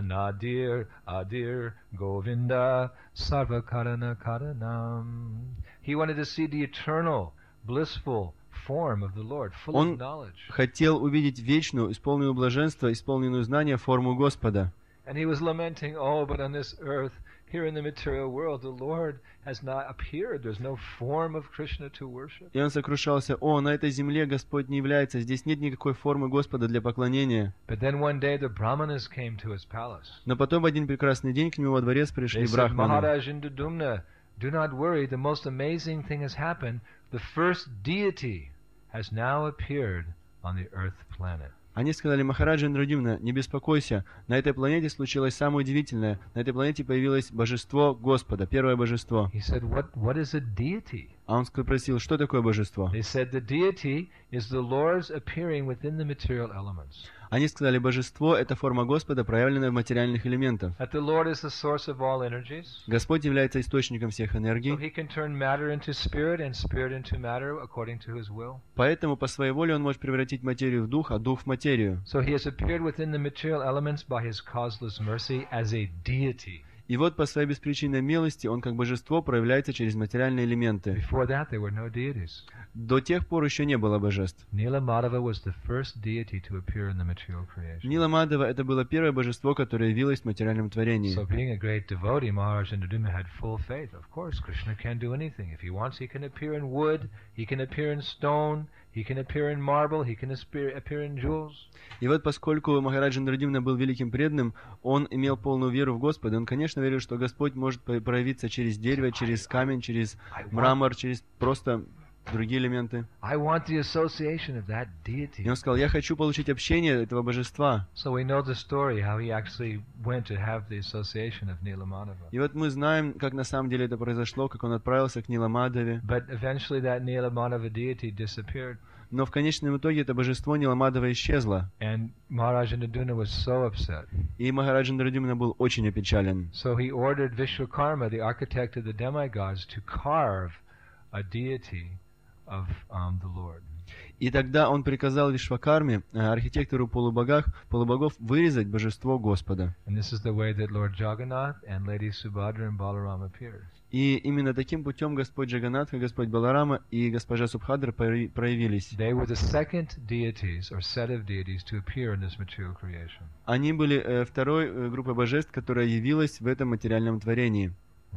Anadir Adir Govinda Sarvakarana Karanam. He wanted to see the eternal, blissful form of the Lord, full Он of knowledge. хотел увидеть вечную, исполненную блаженства, исполненную знания форму Господа. And he was lamenting, oh, but on this earth, here in the material world, the Lord has not appeared. There's no form of Krishna to worship. И он сокрушался: «О, на этой земле Господь не является, здесь нет никакой формы Господа для поклонения». But then one day the Brahmanas came to his palace. Но потом в один прекрасный день к нему во дворец They пришли said, брахманы. Maharaj Indradumna, do not worry. The most amazing thing has happened. The first deity has now appeared on the earth planet. Они сказали: «Махараджа Индрадюмна, не беспокойся, на этой планете случилось самое удивительное. На этой планете появилось божество Господа, первое божество». He said, what is a deity? А он спросил: «Что такое божество?» They said the deity is the Lord's appearing within the material elements. Они сказали: «Божество — это форма Господа, проявленная в материальных элементах». That the Lord is the source of all energies. Господь является источником всех So энергий, he can turn matter into spirit and spirit into matter according to his will. поэтому по своей воле он может превратить материю в дух, а дух в материю. So he has appeared within the material elements by his causeless mercy as a deity. И вот по своей беспричинной милости он как божество проявляется через материальные элементы. Before that, there were no deities. До тех пор еще не было божеств. Nila Madhava was the first deity to appear in the material creation. Ниламадхава — это было первое божество, которое явилось в материальном творении. So being a great devotee, Maharaj Indradumna had full faith. Of course, Krishna can do anything. If he wants, he can appear in wood, he can appear in stone, he can appear in marble, he can appear in jewels. И вот поскольку Махараджа Индрадюмна был великим преданным, он имел полную веру в Господа. Он, конечно, верил, что Господь может проявиться через дерево, через камень, через мрамор, через просто другие элементы. I want the association of that deity. И он сказал: «Я хочу получить общение этого божества». So we know the story how he actually went to have the association of Nila Madhava. И вот мы знаем, как на самом деле это произошло, как он отправился к Ниламадхаве. But eventually that Nila Madhava deity disappeared. Но в конечном итоге это божество Ниламадова исчезло. And Maharaj Indradumna was so upset. И Махарадж Индрадюмна был очень опечален. So he ordered Vishwakarma, the architect of the demigods, to carve a deity of the Lord. И тогда он приказал Вишвакарме, архитектору полубогов, вырезать божество Господа. And this is the way that Lord Jagannath and Lady Subhadra and Balaram appeared. И именно таким путем Господь Джаганатха, Господь Баларама и госпожа Субхадра проявились. They were the second deities or set of deities to appear in this material creation. Они были второй группой божеств, которая явилась в этом материальном творении.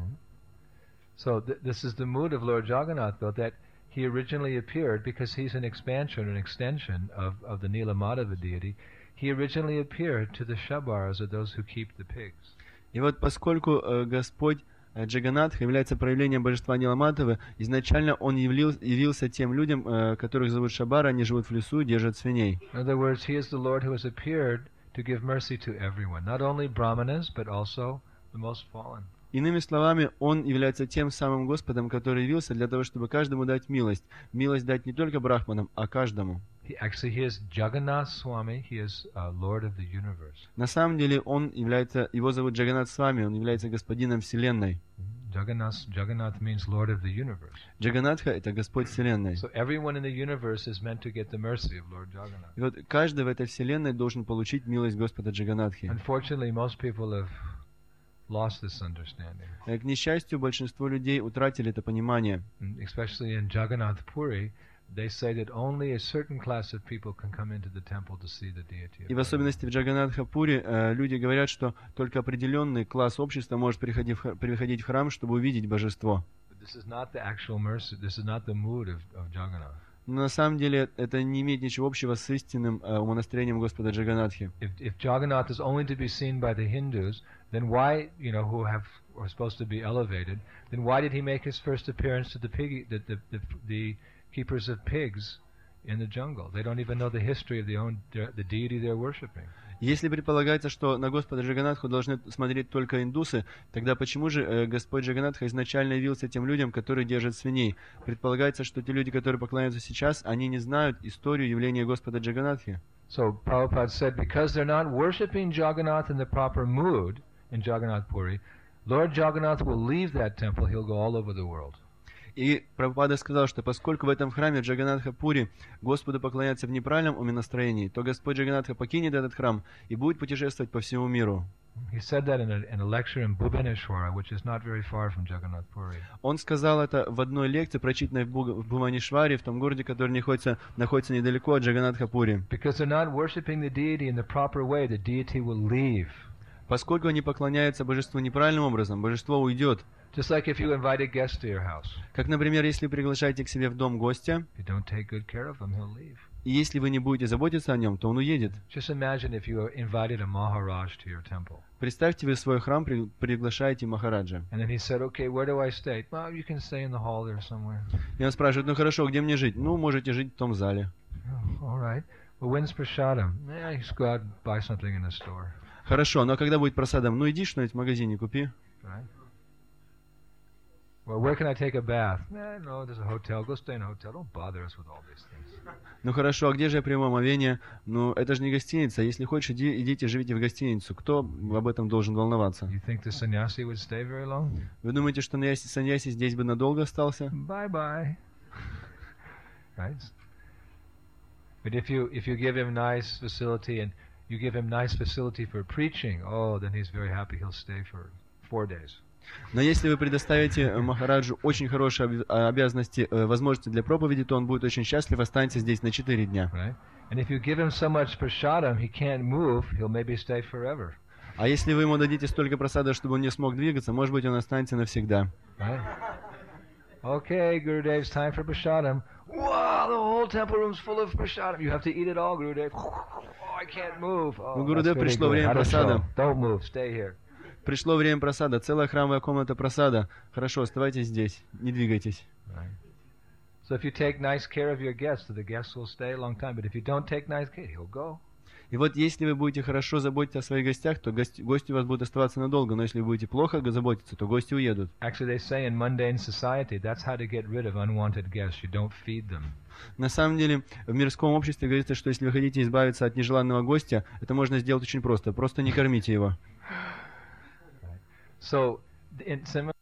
So this is the mood of Lord Jagannath, though, that he originally appeared, because he's an expansion, an extension of the Nilamadava deity, he originally appeared to the Shabaras, or those who keep the pigs. И вот поскольку Господь Джаганатха является проявлением божества Ниламадавы, изначально он явился тем людям, которых зовут Шабара, они живут в лесу и держат свиней. In other words, he is the Lord who has appeared to give mercy to everyone, not only Brahmanas, but also the most fallen. Иными словами, он является тем самым Господом, который явился для того, чтобы каждому дать милость. Милость дать не только брахманам, а каждому. Actually, he is Jagannath Swami. He is Lord of the universe. На самом деле, его зовут Джаганнат Свами, он является господином Вселенной. Jagannath means Lord of the universe. Джаганатха — это Господь Вселенной. So everyone in the universe is meant to get the mercy of Lord Jagannath. И вот каждый в этой Вселенной должен получить милость Господа Джаганатхи. Unfortunately, most people have lost this understanding. К несчастью, большинство людей утратили это понимание. Especially in Jagannath Puri, they say that only a certain class of people can come into the temple to see the deity. И в особенности в Джаганнатха-Пури люди говорят, что только определенный класс общества может приходить в храм, чтобы увидеть божество. But this is not the actual mercy. This is not the mood of Jagannath. Но на самом деле это не имеет ничего общего с истинным умонастроением Господа Джаганатхи. If Jagannath is only to be seen by the Hindus, then why, who are supposed to be elevated, then why did he make his first appearance to the keepers of pigs in the jungle? They don't even know the history of the deity they're worshiping. Если предполагается, что на Господа Джаганатху должны смотреть только индусы, тогда почему же Господь Джаганатха изначально явился тем людям, которые держат свиней? Предполагается, что те люди, которые поклоняются сейчас, они не знают историю явления Господа Джаганатхи. So Prabhupada said, because they're not worshipping Jagannath in the proper mood in Jagannath Puri, Lord Jagannath will leave that temple, he'll go all over the world. И Прабхупада сказал, что поскольку в этом храме Джаганатха-Пури Господу поклоняются в неправильном умонастроении, то Господь Джаганатха покинет этот храм и будет путешествовать по всему миру. He said that in a lecture in Bhubaneswara, which is not very far from Jagannath Puri. Он сказал это в одной лекции, прочитанной в Бхуванешваре, в том городе, который находится недалеко от Джаганатха-Пури. Because they're not worshipping the deity in the proper way, the deity will leave. Поскольку они поклоняются божеству неправильным образом, божество уйдет. Just like if you invite a guest to your house. Как, например, если приглашаете к себе в дом гостя, If you don't take good care of him, he'll leave. и если вы не будете заботиться о нем, то он уедет. Just imagine if you invited a Maharaj to your temple. Представьте, вы в свой храм приглашаете Махараджа. And then he said, okay, where do I stay? Well, you can stay in the hall there somewhere. И он спрашивает, ну хорошо, где мне жить? Ну, можете жить в том зале. Oh, all right. Well, when's prasadam? Just go out and buy something in the store. Хорошо, но когда будет просадом? Ну иди что-нибудь в магазине купи. Right? Well, where can I take a bath? No, there's a hotel. Go stay in a hotel. Don't bother us with all these things. Ну хорошо, а где же я приму омовение? Ну, это же не гостиница. Если хочешь, идите, живите в гостиницу. Кто об этом должен волноваться? You think the sannyasi would stay very long? Вы думаете, что саньяси здесь бы надолго остался? Bye-bye. Right? But if you give him nice facility and you give him nice facility for preaching, oh, then he's very happy. He'll stay for 4 days. Но если вы предоставите Махараджу очень хорошие обязанности, возможности для проповеди, то он будет очень счастлив, останется здесь на 4 дня. Right? And if you give him so much prasadam, he can't move, he'll maybe stay forever. А если вы ему дадите столько просада, чтобы он не смог двигаться, может быть, он останется навсегда. Right? Okay, Gurudev's time for prasadam. Wow, the whole temple room's full of prasadam. You have to eat it all, Gurudev. Oh, I can't move. Oh, Гурудев, that's very пришло good. время просада. Don't move, stay here. Пришло время просада. Целая храмовая комната просада. Хорошо, оставайтесь здесь. Не двигайтесь. Right. So if you take nice care of your guest, the guest will stay a long time. But if you don't take nice care, he'll go. И вот если вы будете хорошо заботиться о своих гостях, то гости у вас будут оставаться надолго, но если вы будете плохо заботиться, то гости уедут. Actually, they say in mundane society, that's how to get rid of unwanted guests. You don't feed them. На самом деле, в мирском обществе говорится, что если вы хотите избавиться от нежеланного гостя, это можно сделать очень просто. Просто не кормите его. So, similar